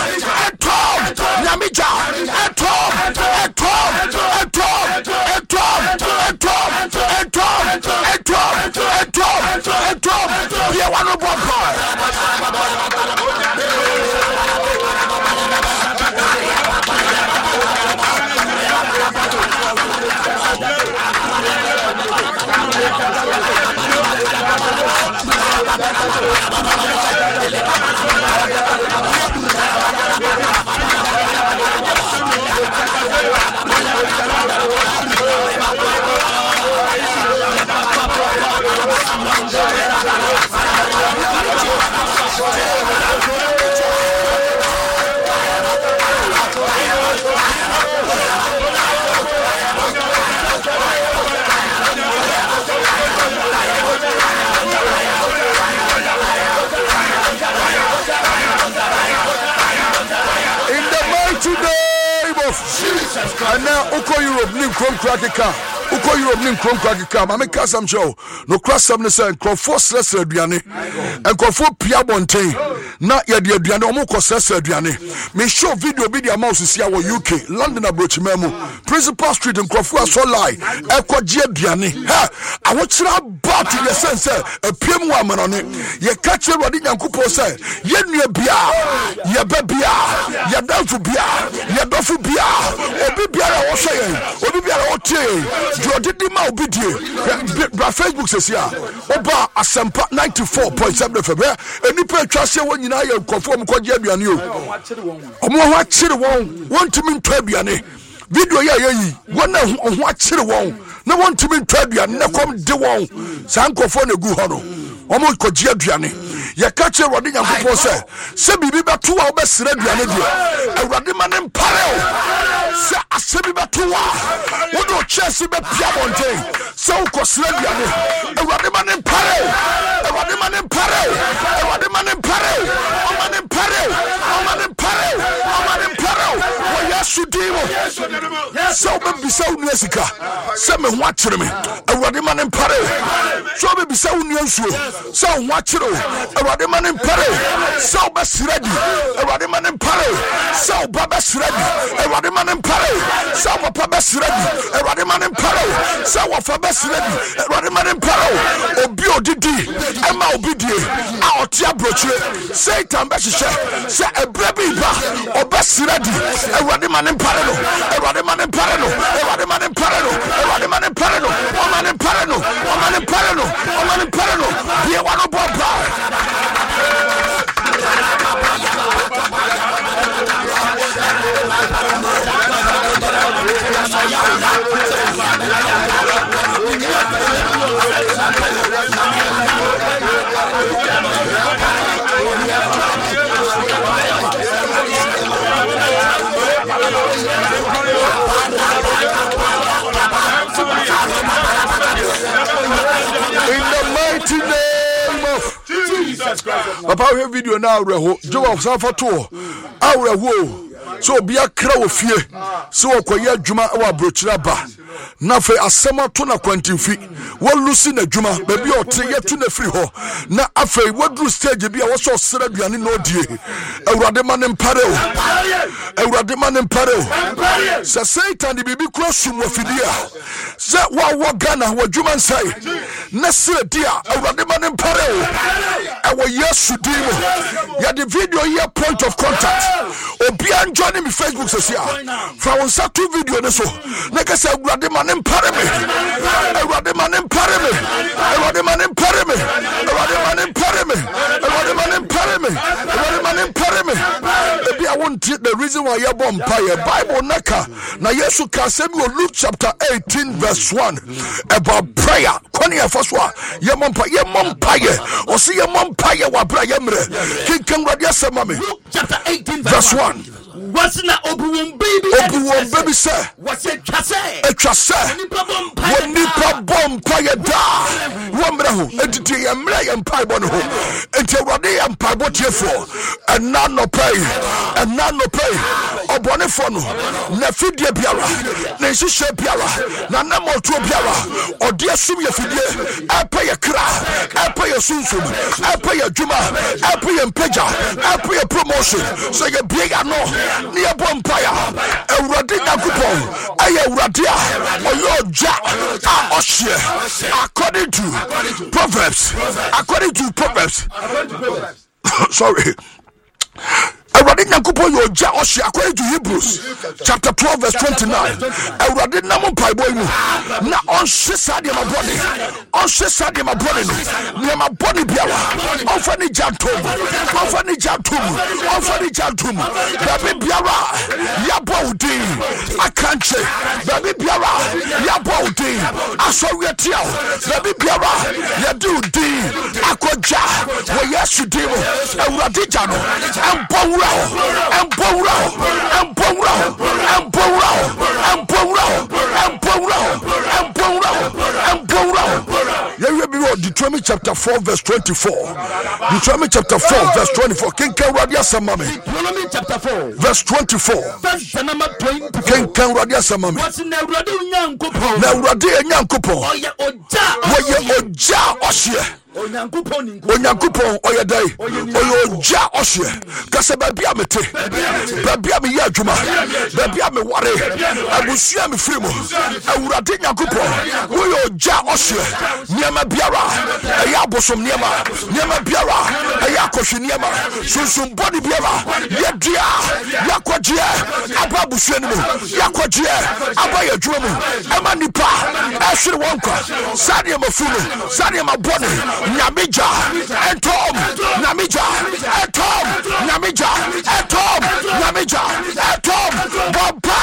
Etom, Nyamija, Etom, Etom, Etom, Etom, Etom, Etom, Etom, Etom, Etom, Ye one of one and now Uko Europe Nim Chrome Cracker. Uko Europe Nim Chrome Cracker. Mame Kasam Show. No cross some and Crawford Slesser Diane and Crawford Piabonte. Not yet the Diane Omoko Slesser Diane. Me show video video mouse is here U K, London Abroach Memo, Principal Street and Crawford so lie. Equa Jeb Diane. Ha! I want you about to your sense a P M woman on it. Ye catch your body and Kupo say, Yen ye bia, ye bebia, ye dofu bia, ye dofu bia, Obi Biara or saying, Obi Biara or tea. Jodidima obidie bra Facebook says here oba asempa ninety-four point seven F M eni pe twase won nyina ye konfo ko je aduane o omo ho akire won won timi ntwa aduane video ye yi won ho akire won na won timi ntwa aduane na kom de won san konfo na gu ho no omo ko je aduane ye ka che rode nyankopon se se bibi beto a obesere aduane de awrade manem pareo se asebi beto a wodo chesi be pia bonten se ukosere aduane awrade manem pareo awrade manem pareo awrade manem pareo o manem pareo o manem pareo o manem pareo wo yesu dimo se obebisa unuasika se me ho akire me awrade manem pareo se obebisa unuansuo se ho akire Awurade ma ne mpare sɛ wobɛsrɛ di Awurade ma ne mpare sɛ woba bɛsrɛ di Awurade ma ne mpare sɛ wopapa bɛsrɛ di Awurade ma ne mpare sɛ wofa bɛsrɛ di Awurade ma ne mpare obi odidi ɛma obi die a ɔte abrɔkyire Satan bɛhyehyɛ sɛ ɛbrɛ bi ba ɔbɛsrɛ di Awurade ma ne mpare no Awurade ma ne mpare no Awurade ma ne mpare no Awurade ma ne mpare no ɔma ne mpare no ɔma ne mpare no ɔma ne mpare no bie wa no bɔ mpare in the mighty name of Jesus Christ. Papa, we have video now. Joe of Safato. Our woe. So be a crow of fear. So, Koya Juma, our brochuraba. Nafe asema to na kwantimfi wo lusi na djuma baby o tre yetu na free ho na afei wodru stage bia wo so sere duane no die awurade ma ne mpare o awurade ma ne mpare o se Satan di bibi cross mu afidia se wa wo Ghana wo djuma nsai na sere dia awurade ma ne mpare o e wo Yesu di mo ya the video here point of contact obi anjoin me Facebook se sia fra won sa two video ne so na ka se awurade ma ne mpare me awurade ma ne mpare me awurade ma ne mpare me awurade ma ne mpare me awurade ma ne mpare me awurade ma ne mpare me ebi I want the reason why you bomb empire Bible naka na Yesu ka say me Luke chapter eighteen verse one about prayer kwani afaswa ye mompa ye mompa ye o se ye mompa ye wa bra ye mre kinkan radio asema me Luke chapter eighteen verse one what's na obuwon baby obuwon baby sir what's it twase etwa sir woni pa bom pa ye da wo mra ho entiti ye mra ye mpa bo no ho enti awrade ye mpa bo tiefo ena no pay ena no pay obone fo no na fidie biara na hihye biara na na moto biara ode asum ye fidie apa ye kra apa ye sunsum apa ye djuma apa ye mpaja apa ye promotion so ye biega no ne ye bompaya awrade yakupon aye awrade a oyo ja a oshe according to Proverbs according to Proverbs sorry Awurade Nyankopon yo ja ohye according to Hebrews chapter twelve verse twenty-nine. Awurade nam mpaibo mu na on hwesa de my body on hwesa de my body no my body biawa on fa ni jantom on fa ni jantom on fa ni jantom baby biawa ya bodi akanche baby biawa ya bodi asowetia baby biawa ya do di akoja wo yesu dimo Awurade jano empower Empowra, empowra, empowra, empowra, empowra, empowra, empowra. Yeah, we read Deuteronomy chapter four, verse twenty-four. Deuteronomy chapter four, verse twenty-four. King Radia Samami. Deuteronomy chapter four, verse twenty-four. Verse the number twenty. King Radia Samami. What's in the Radia Nyankopo? Now Radia Nyankopo. Oh yeah, Oja. Oh yeah, Oja Oshie. Onyankopon Onyankopon oyedai oyoja ohye kase babia mete babia me ya adwuma babia me ware abusua me frimo awurade Nyankopon oyoja ohye niema biara eya abosom niema niema biara eya akohwe niema sunsun body biara yedia yakoje aba abusua ni mu yakoje aba yadwuma mu ema nipa ehwere wonkwa sane mafuno sane mabone Namija and Tom Namija and Tom Namija and Tom Namija and Tom Bumper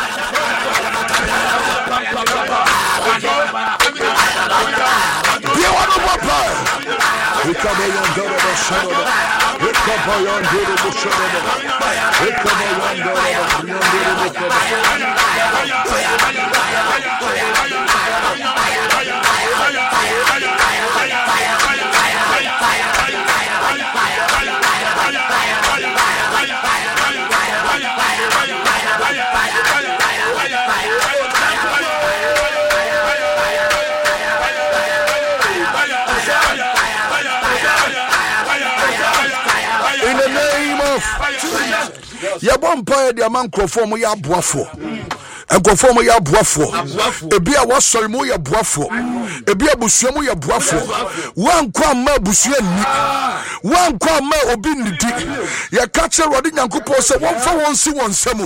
Be one of Bumper We come on door of the shadow We come on door of the shadow We come on door of the In the name of Yabompa, the man crofom ya boafo. And conform ya boafo. Ebia was sorry mo ya boafo. Ebia busuamu ya boafo. One kwa ma busuani. One kwa ma obinidi. Ya catcher Rodi Nyankopo say one for one see one semu.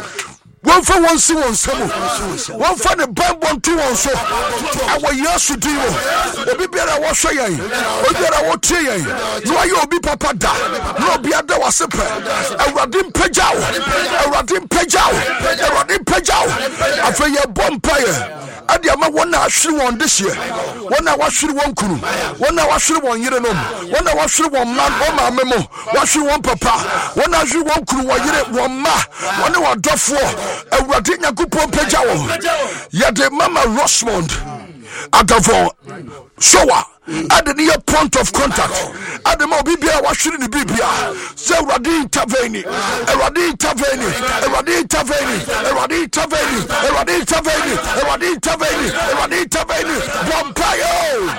One for one see one semu. One for the band one two one so. Our years to do. Obi biara wo hwe yen. Obi biara wo tie yen. No aye obi papa da. No obi ada wasepe. Awurade mpagyaw. Awurade mpagyaw. Awurade mpagyaw. Afa ye bompaye. Ade ama wona ahwere won this year. Wona wahwere won kunu. Wona wahwere won yire nom. Wona wahwere won man o ma memo. Wahwere won papa. Wona ahwere won kunu wo yire won ma. Wona wadofo. Awurade Nyankopon pagyaw. Ye de Mama Rosemond. Adavon Showa at the near point of contact at the Mobibia washing the Bibia. So Radi Taveni, Radi Taveni, Radi Taveni, Radi Taveni, Radi Taveni, Radi Taveni, Radi Taveni, Vampire.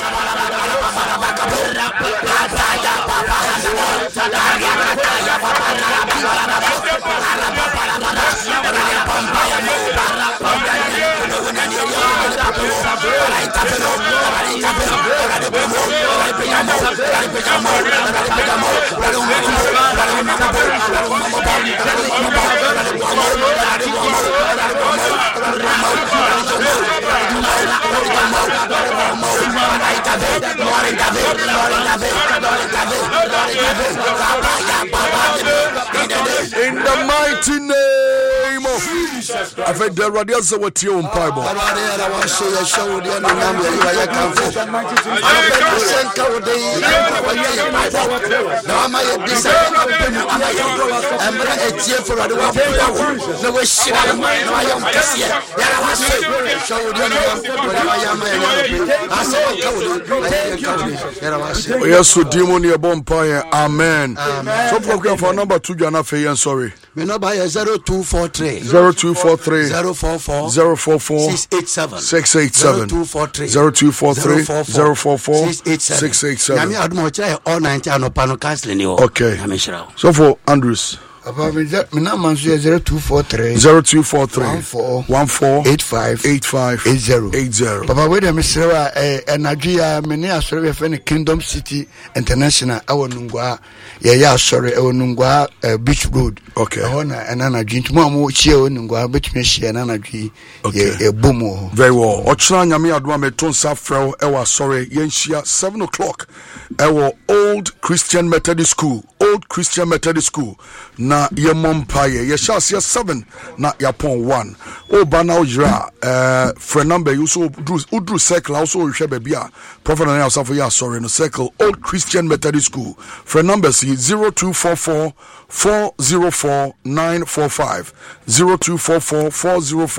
In the mighty name of Jesus Christ. afei da awurade asɛ watie wo mpaebɔ awurade yɛda wase yɛhyɛ wo deɛ nonyam yɛyiwa yɛkamfo abɛdesɛ nka wo de wɔyɛ yɛ mpaebɔ na wama yɛdi sɛ yɛabɛ mu ama yɛ ɛmmerɛ atie fo awurade waboa wo na wahyira wo na wayɛ wo kɛseɛ yɛda wase hyɛ wo deɛ nonyam wɔde wayɛ ama yɛ asɛ nka wo de ayɛ nka wo de yɛda wase yesu din mu ne yɛbɔ mpaeɛ amen sɔfoɔ kuafa number two dwa no afei yɛn sɔre me number yɛ zero two four three zero two four three zero four four zero four four six eight seven six eight seven zero two four three zero two four three zero four four six eight seven nyame adom ɔkyerɛ all ninety anɔpa no counseling ni hɔ okay nyame hyira wo sɔfoɔ Andrews Papa, me number is zero two four three zero two four three one four one four eight five eight five eight zero eight zero. Papa, wait a minute, eh, and Nigeria, many are sorry for Kingdom City International. Our Nungwa, yeah, yeah, sorry, our Nungwa Beach Road. Okay. And Anna Jean tomorrow, share Nungwa, Beach Messi and Anna G. Okay, a boom. Very well. Ochna Nyami Adwa Meton Safrel, Ewa, sorry, Yenshia, seven o'clock. Ewa Old Christian Methodist School, Old Christian Methodist School. Na ye mompaye ye shall see seven na yapon one o bana ojra eh friend number you so do udru circle also hwe baby a prophet na yourself ya sorry no circle Old Christian Methodist School friend number see zero two four four four zero four nine four five zero two four four four zero four